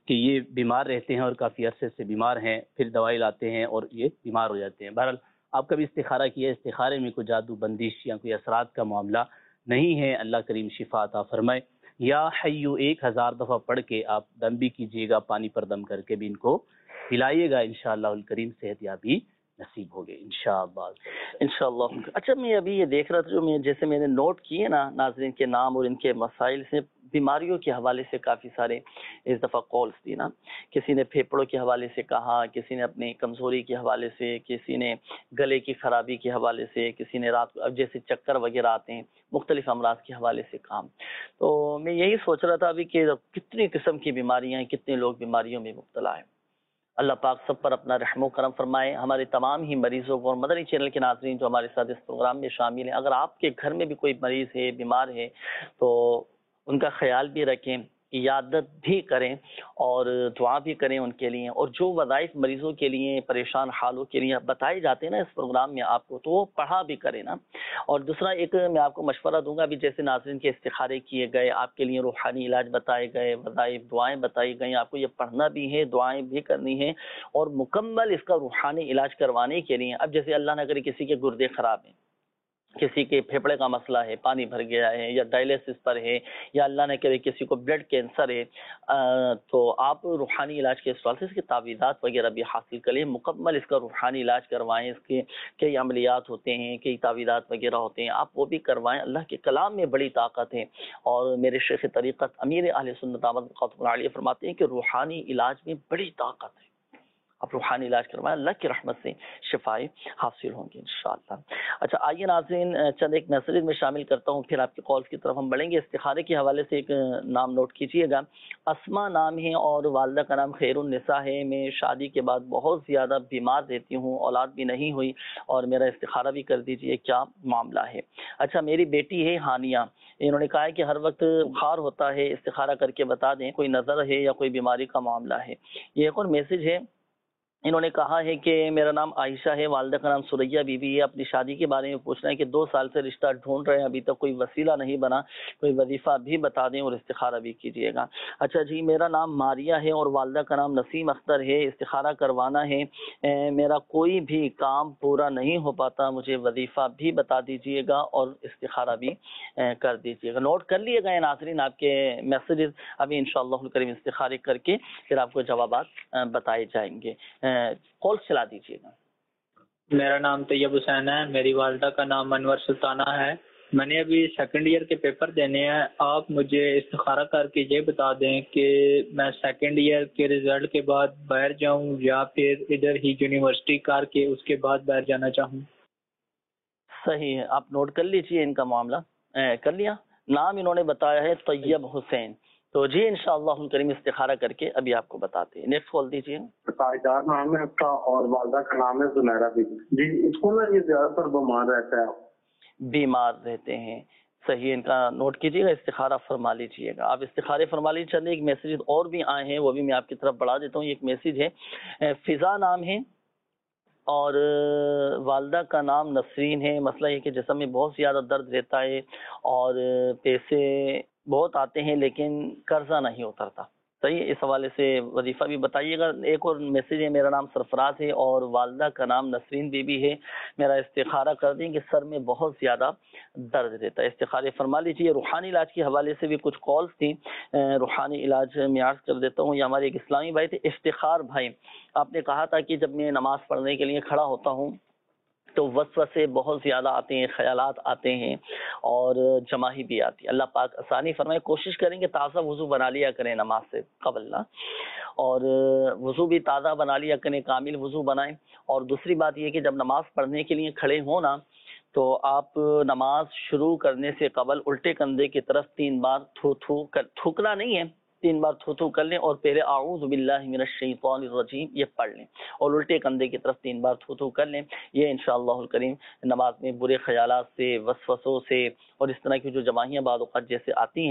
کہ یہ بیمار رہتے ہیں اور کافی عرصے سے بیمار ہیں، پھر دوائی لاتے ہیں اور یہ بیمار ہو جاتے ہیں۔ بہرحال آپ کا بھی استخارہ کیا ہے، استخارے میں کوئی جادو بندش یا کوئی اثرات کا معاملہ نہیں ہے، اللہ کریم شفا عطا فرمائے۔ یا حیو 1000 دفعہ پڑھ کے آپ دم بھی کیجیے گا، پانی پر دم کر کے بھی ان کو پلائیے گا، انشاءاللہ الکریم صحت یابی نصیب ہوگی انشاءاللہ۔ انشاءاللہ۔ اچھا میں ابھی یہ دیکھ رہا تھا، جو میں جیسے میں نے نوٹ کیے نا ناظرین کے نام اور ان کے مسائل سے، بیماریوں کے حوالے سے کافی سارے اس دفعہ کالز دی نا، کسی نے پھیپھڑوں کے حوالے سے کہا، کسی نے اپنی کمزوری کے حوالے سے، کسی نے گلے کی خرابی کے حوالے سے، کسی نے رات کو اب جیسے چکر وغیرہ آتے ہیں، مختلف امراض کے حوالے سے کام۔ تو میں یہی سوچ رہا تھا ابھی کہ کتنی قسم کی بیماریاں ہیں، کتنے لوگ بیماریوں میں مبتلا ہیں۔ اللہ پاک سب پر اپنا رحم و کرم فرمائے، ہمارے تمام ہی مریضوں کو، اور مدنی چینل کے ناظرین جو ہمارے ساتھ اس پروگرام میں شامل ہیں، اگر آپ کے گھر میں بھی کوئی مریض ہے، بیمار ہے، تو ان کا خیال بھی رکھیں، عیادت بھی کریں اور دعا بھی کریں ان کے لیے، اور جو وظائف مریضوں کے لیے، پریشان حالوں کے لیے بتائے جاتے ہیں نا اس پروگرام میں آپ کو، تو وہ پڑھا بھی کریں نا۔ اور دوسرا ایک میں آپ کو مشورہ دوں گا، ابھی جیسے ناظرین کے استخارے کیے گئے، آپ کے لیے روحانی علاج بتائے گئے، وظائف دعائیں بتائی گئیں، آپ کو یہ پڑھنا بھی ہے، دعائیں بھی کرنی ہے، اور مکمل اس کا روحانی علاج کروانے کے لیے، اب جیسے اللہ نہ کرے کسی کے گردے خراب ہیں، کسی کے پھیپھڑے کا مسئلہ ہے، پانی بھر گیا ہے، یا ڈائلیسس پر ہے، یا اللہ نہ کرے کسی کو بلڈ کینسر ہے، تو آپ روحانی علاج کے سوال سے اس کی تعویذات وغیرہ بھی حاصل کریں، مکمل اس کا روحانی علاج کروائیں، اس کے کئی عملیات ہوتے ہیں، کئی تعویذات وغیرہ ہوتے ہیں، آپ وہ بھی کروائیں۔ اللہ کے کلام میں بڑی طاقت ہے، اور میرے شیخ طریقت امیر اہل سنت دامت برکاتہ عالیہ فرماتے ہیں کہ روحانی علاج میں بڑی طاقت ہے، آپ روحانی علاج کروائیں، اللہ کی رحمت سے شفائیں حاصل ہوں گی انشاءاللہ۔ اچھا آئیے ناظرین چند ایک میسیج میں شامل کرتا ہوں، پھر آپ کے کالز کی طرف ہم بڑھیں گے۔ استخارے کے حوالے سے ایک نام نوٹ کیجئے گا، اسما نام ہے اور والدہ کا نام خیر النساء ہے۔ میں شادی کے بعد بہت زیادہ بیمار رہتی ہوں، اولاد بھی نہیں ہوئی، اور میرا استخارہ بھی کر دیجئے، کیا معاملہ ہے؟ اچھا میری بیٹی ہے ہانیہ، انہوں نے کہا ہے کہ ہر وقت بخار ہوتا ہے، استخارہ کر کے بتا دیں، کوئی نظر ہے یا کوئی بیماری کا معاملہ ہے؟ یہ ایک اور میسج ہے، انہوں نے کہا ہے کہ میرا نام عائشہ ہے، والدہ کا نام سریہ بی بی ہے، اپنی شادی کے بارے میں پوچھ رہے ہیں کہ 2 سال سے رشتہ ڈھونڈ رہے ہیں، ابھی تک کوئی وسیلہ نہیں بنا، کوئی وظیفہ بھی بتا دیں اور استخارہ بھی کیجیے گا۔ اچھا جی میرا نام ماریہ ہے اور والدہ کا نام نسیم اختر ہے، استخارہ کروانا ہے، میرا کوئی بھی کام پورا نہیں ہو پاتا، مجھے وظیفہ بھی بتا دیجیے گا اور استخارہ بھی کر دیجیے گا۔ نوٹ کر لیے گئے ناظرین آپ کے میسیجز، ابھی انشاءاللہ الکریم استخارے کر کے پھر آپ کو جوابات بتائے جائیں گے۔ کال چلا دیجیے گا۔ میرا نام طیب حسین ہے، میری والدہ کا نام انور سلطانہ ہے، میں نے ابھی 2nd ایئر کے پیپر دینے ہیں، آپ مجھے استخارہ کر کے یہ بتا دیں کہ میں 2nd ایئر کے رزلٹ کے بعد باہر جاؤں یا پھر ادھر ہی یونیورسٹی کر کے اس کے بعد باہر جانا چاہوں۔ صحیح ہے، آپ نوٹ کر لیجیے ان کا معاملہ۔ کر لیا؟ نام انہوں نے بتایا ہے طیب حسین، تو جی انشاءاللہ الکریم استخارہ کر کے ابھی آپ کو بتاتے ہیں۔ نیکسٹ کال دیجیے۔ پائیدار نام ہے اس کا اور والدہ کا نام ہے زمیرہ بی بی۔ جی اس کو نا یہ زیادہ تر بیمار رہتا ہے۔ بیمار رہتے ہیں، صحیح، ان کا نوٹ کیجیے گا، استخارہ فرما لیجیے گا۔ آپ استخارے فرما لیجیے۔ چند ایک میسیج اور بھی آئے ہیں، وہ بھی میں آپ کی طرف بڑھا دیتا ہوں۔ ایک میسیج ہے، فضا نام ہے اور والدہ کا نام نسرین ہے، مسئلہ یہ کہ جسم میں بہت زیادہ درد رہتا ہے اور پیسے بہت آتے ہیں لیکن قرضہ نہیں اترتا۔ صحیح، اس حوالے سے وظیفہ بھی بتائیے گا۔ ایک اور میسیج ہے، میرا نام سرفراز ہے اور والدہ کا نام نسرین بی بی ہے، میرا استخارہ کر دیں کہ سر میں بہت زیادہ درد رہتا ہے، استخارے فرما لیجیے۔ روحانی علاج کے حوالے سے بھی کچھ کالز تھیں، روحانی علاج میں عرض کر دیتا ہوں۔ یہ ہمارے ایک اسلامی بھائی تھے، افتخار بھائی، آپ نے کہا تھا کہ جب میں نماز پڑھنے کے لیے کھڑا ہوتا ہوں تو وسوسے بہت زیادہ آتے ہیں، خیالات آتے ہیں اور جماہی بھی آتی ہے۔ اللہ پاک آسانی فرمائے، کوشش کریں کہ تازہ وضو بنا لیا کریں نماز سے قبل نا، اور وضو بھی تازہ بنا لیا کریں، کامل وضو بنائیں۔ اور دوسری بات یہ کہ جب نماز پڑھنے کے لیے کھڑے ہوں نا تو آپ نماز شروع کرنے سے قبل الٹے کندھے کی طرف 3 بار تھوکنا نہیں ہے، 3 بار تھو کر لیں اور پہلے اعوذ باللہ من الشیطان الرجیم یہ پڑھ لیں اور الٹے کندھے کی طرف 3 بار تھو کر لیں۔ یہ انشاءاللہ الکریم نماز میں برے خیالات سے، وسوسوں سے اور اس طرح کی جو جماہیاں بعض اوقات جیسے آتی ہیں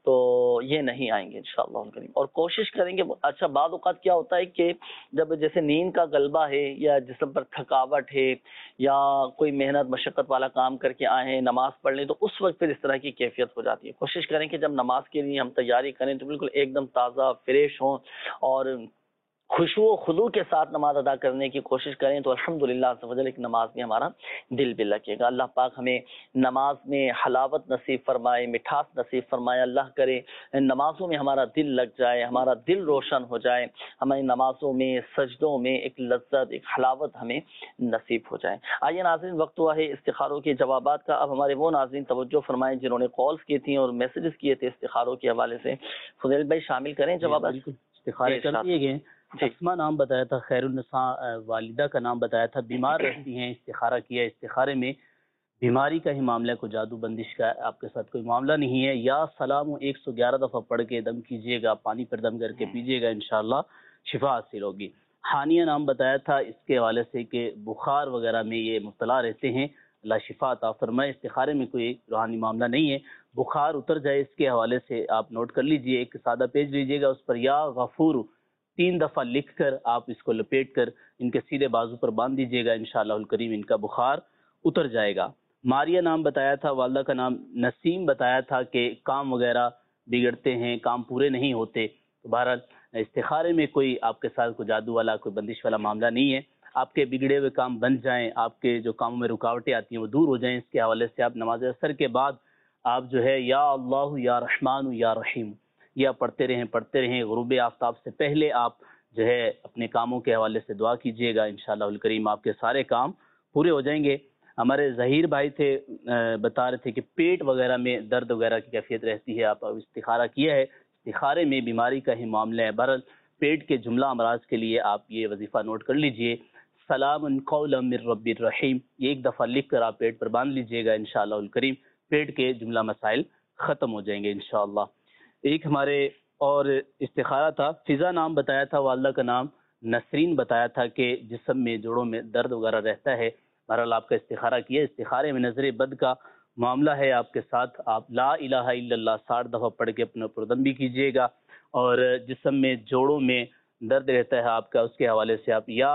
تو یہ نہیں آئیں گے انشاءاللہ کریم. اور کوشش کریں گے. اچھا بعض اوقات کیا ہوتا ہے کہ جب جیسے نیند کا غلبہ ہے یا جسم پر تھکاوٹ ہے یا کوئی محنت مشقت والا کام کر کے آئے ہیں نماز پڑھ لیں تو اس وقت پھر اس طرح کی کیفیت ہو جاتی ہے. کوشش کریں کہ جب نماز کے لیے ہم تیاری کریں تو بالکل ایک دم تازہ فریش ہوں اور خشوع و خضوع کے ساتھ نماز ادا کرنے کی کوشش کریں تو الحمدللہ عز و جل ایک نماز میں ہمارا دل بھی لگے گا. اللہ پاک ہمیں نماز میں حلاوت نصیب فرمائے, مٹھاس نصیب فرمائے. اللہ کرے نمازوں میں ہمارا دل لگ جائے, ہمارا دل روشن ہو جائے, ہمیں نمازوں میں سجدوں میں ایک لذت ایک حلاوت ہمیں نصیب ہو جائے. آئیے ناظرین وقت ہوا ہے استخاروں کے جوابات کا. اب ہمارے وہ ناظرین توجہ فرمائیں جنہوں نے کالز کی تھیں اور میسیجز کیے تھے استخاروں کے حوالے سے. فضیل بھائی شامل کریں جوابات. استخارے کر دیے گئے. اسما نام بتایا تھا, خیر النساء والدہ کا نام بتایا تھا, بیمار رہتی ہیں, استخارہ کیا. استخارے میں بیماری کا ہی معاملہ, کو جادو بندش کا آپ کے ساتھ کوئی معاملہ نہیں ہے. یا سلام 111 دفعہ پڑھ کے دم کیجئے گا, پانی پر دم کر کے پیجئے گا, انشاءاللہ شفا حاصل ہوگی. حانیہ نام بتایا تھا اس کے حوالے سے کہ بخار وغیرہ میں یہ مبتلا رہتے ہیں, اللہ شفا عطا فرمائے. استخارے میں کوئی روحانی معاملہ نہیں ہے, بخار اتر جائے اس کے حوالے سے آپ نوٹ کر لیجئے. ایک سادہ پیج لیجئے گا, اس پر یا غفور 3 دفعہ لکھ کر آپ اس کو لپیٹ کر ان کے سیدھے بازو پر باندھ دیجئے گا, انشاءاللہ الکریم ان کا بخار اتر جائے گا. ماریہ نام بتایا تھا, والدہ کا نام نسیم بتایا تھا کہ کام وغیرہ بگڑتے ہیں, کام پورے نہیں ہوتے. تو بہرحال استخارے میں کوئی آپ کے ساتھ کوئی جادو والا کوئی بندش والا معاملہ نہیں ہے. آپ کے بگڑے ہوئے کام بن جائیں, آپ کے جو کاموں میں رکاوٹیں آتی ہیں وہ دور ہو جائیں. اس کے حوالے سے آپ نماز عصر کے بعد آپ جو ہے یا اللہ یا رحمان یا رحیم یا پڑھتے رہیں. غروب آفتاب سے پہلے آپ جو ہے اپنے کاموں کے حوالے سے دعا کیجئے گا, انشاءاللہ الکریم آپ کے سارے کام پورے ہو جائیں گے. ہمارے ظہیر بھائی تھے, بتا رہے تھے کہ پیٹ وغیرہ میں درد وغیرہ کی کیفیت رہتی ہے. آپ استخارہ کیا ہے, استخارے میں بیماری کا ہی معاملہ ہے. بہرحال پیٹ کے جملہ امراض کے لیے آپ یہ وظیفہ نوٹ کر لیجئے, سلام قولا من رب الرحیم. یہ ایک دفعہ لکھ کر آپ پیٹ پر باندھ لیجئے گا, انشاءاللہ الکریم پیٹ کے جملہ مسائل ختم ہو جائیں گے انشاءاللہ. ایک ہمارے اور استخارہ تھا, فضا نام بتایا تھا, والدہ کا نام نسرین بتایا تھا کہ جسم میں جوڑوں میں درد وغیرہ رہتا ہے. بہرحال آپ کا استخارہ کیا. استخارے میں نظر بد کا معاملہ ہے آپ کے ساتھ. آپ لا الہ الا اللہ 60 دفعہ پڑھ کے اپنے اوپر دم بھی کیجیے گا. اور جسم میں جوڑوں میں درد رہتا ہے آپ کا, اس کے حوالے سے آپ یا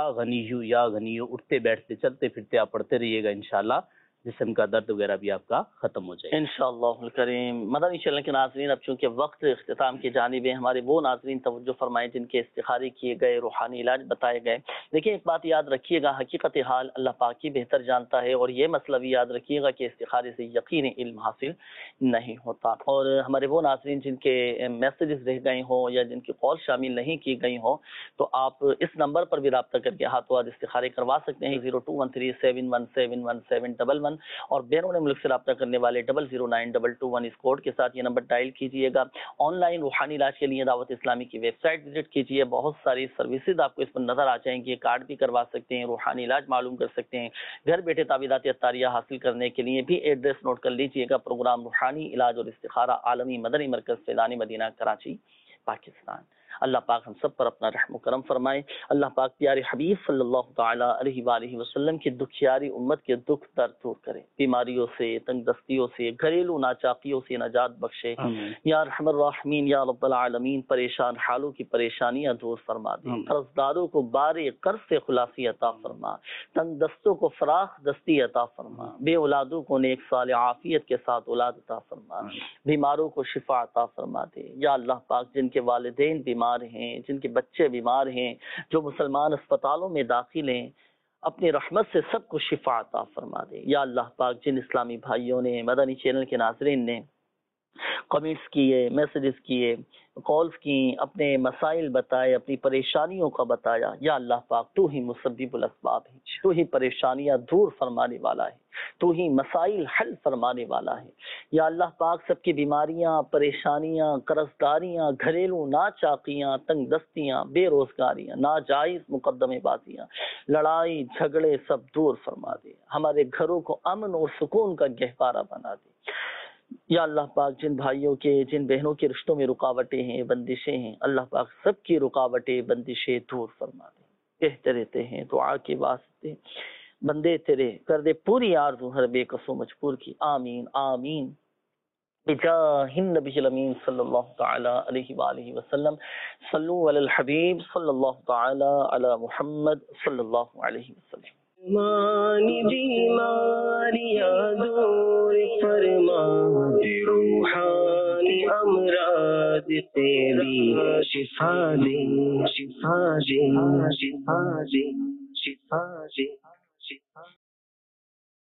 غنیو اٹھتے بیٹھتے چلتے پھرتے آپ پڑھتے رہیے گا, انشاءاللہ جسم کا درد وغیرہ بھی آپ کا ختم ہو جائے. انشاءاللہ الکریم. مدنی چینل کے ناظرین اب چونکہ وقت اختتام کی جانب ہے, ہمارے وہ ناظرین توجہ فرمائیں جن کے استخارے کیے گئے, روحانی علاج بتائے گئے. دیکھیں ایک بات یاد رکھیے گا, حقیقت حال اللہ پاک ہی بہتر جانتا ہے. اور یہ مسئلہ بھی یاد رکھیے گا کہ استخارے سے یقینی علم حاصل نہیں ہوتا. اور ہمارے وہ ناظرین جن کے میسیجز رہ گئے ہوں یا جن کی کال شامل نہیں کی گئی ہوں تو آپ اس نمبر پر بھی رابطہ کر کے ہاتھوں ہاتھ استخارے کروا سکتے ہیں, 0213717711 اور بیرون ملک سے رابطہ کرنے والے 009221 اس کوڈ کے ساتھ یہ نمبر ڈائل کیجئے گا. آن لائن روحانی علاج کے لیے دعوت اسلامی کی ویب سائٹ وزٹ کیجئے, بہت ساری سروسز آپ کو اس پر نظر آ جائیں گی. کارڈ بھی کروا سکتے ہیں, روحانی علاج معلوم کر سکتے ہیں, گھر بیٹھے تعویذات عطاریہ حاصل کرنے کے لیے بھی ایڈریس نوٹ کر لیجئے گا. پروگرام روحانی علاج اور استخارہ, عالمی مدنی مرکز فیضان مدینہ, کراچی, پاکستان. اللہ پاک ہم سب پر اپنا رحم و کرم فرمائے. اللہ پاک پیارے حبیب صلی اللہ تعالی علیہ وآلہ وسلم کی دکھیاری امت کے دکھ درد دور کرے, بیماریوں سے, تنگ دستیوں سے, گھریلو ناچاقیوں سے نجات بخشے. یا ارحم الراحمین یا رب العالمین, پریشان حالوں کی پریشانیاں دور فرما دے, قرضداروں کو بارے قرض سے خلاصی عطا فرما, تنگ دستوں کو فراخ دستی عطا فرما, بے اولادوں کو نیک صالح عافیت کے ساتھ اولاد عطا فرما, بیماروں کو شفا عطا فرما دے. یا اللہ پاک جن کے والدین بیمار ہیں, جن کے بچے بیمار ہیں, جو مسلمان اسپتالوں میں داخل ہیں, اپنی رحمت سے سب کو شفا عطا فرما دے. یا اللہ پاک جن اسلامی بھائیوں نے, مدنی چینل کے ناظرین نے کمنٹس کیے, میسیجز کیے, کالز کی, اپنے مسائل بتائے, اپنی پریشانیوں کا بتایا, یا اللہ پاک تو ہی مسبب الاسباب ہے, تو ہی پریشانیاں دور فرمانے والا ہے, تو ہی مسائل حل فرمانے والا ہے. یا اللہ پاک سب کی بیماریاں, پریشانیاں, قرضداریاں, گھریلو ناچاقیاں, تنگ دستیاں, بے روزگاریاں, ناجائز مقدمے بازیاں, لڑائی جھگڑے سب دور فرما دے. ہمارے گھروں کو امن اور سکون کا گہوارہ بنا دے. یا اللہ پاک جن بھائیوں کے, جن بہنوں کے رشتوں میں رکاوٹیں ہیں, بندشیں ہیں, اللہ پاک سب کی رکاوٹیں بندشیں دور فرما دے. کہتے رہتے ہیں دعا کے واسطے بندے تیرے, کر دے پوری آرزو ہر بے کسو مجبور کی. آمین آمین. بجاہ النبی الامین صلی اللہ تعالی علیہ وآلہ وسلم. صلو علی الحبیب صلی اللہ تعالی علی محمد صلی اللہ علیہ وسلم. مانی بیماریاں دور فرما دے، روحانی امراض سے بھی شفا دے، شفا دے، شفا دے، شفا دے.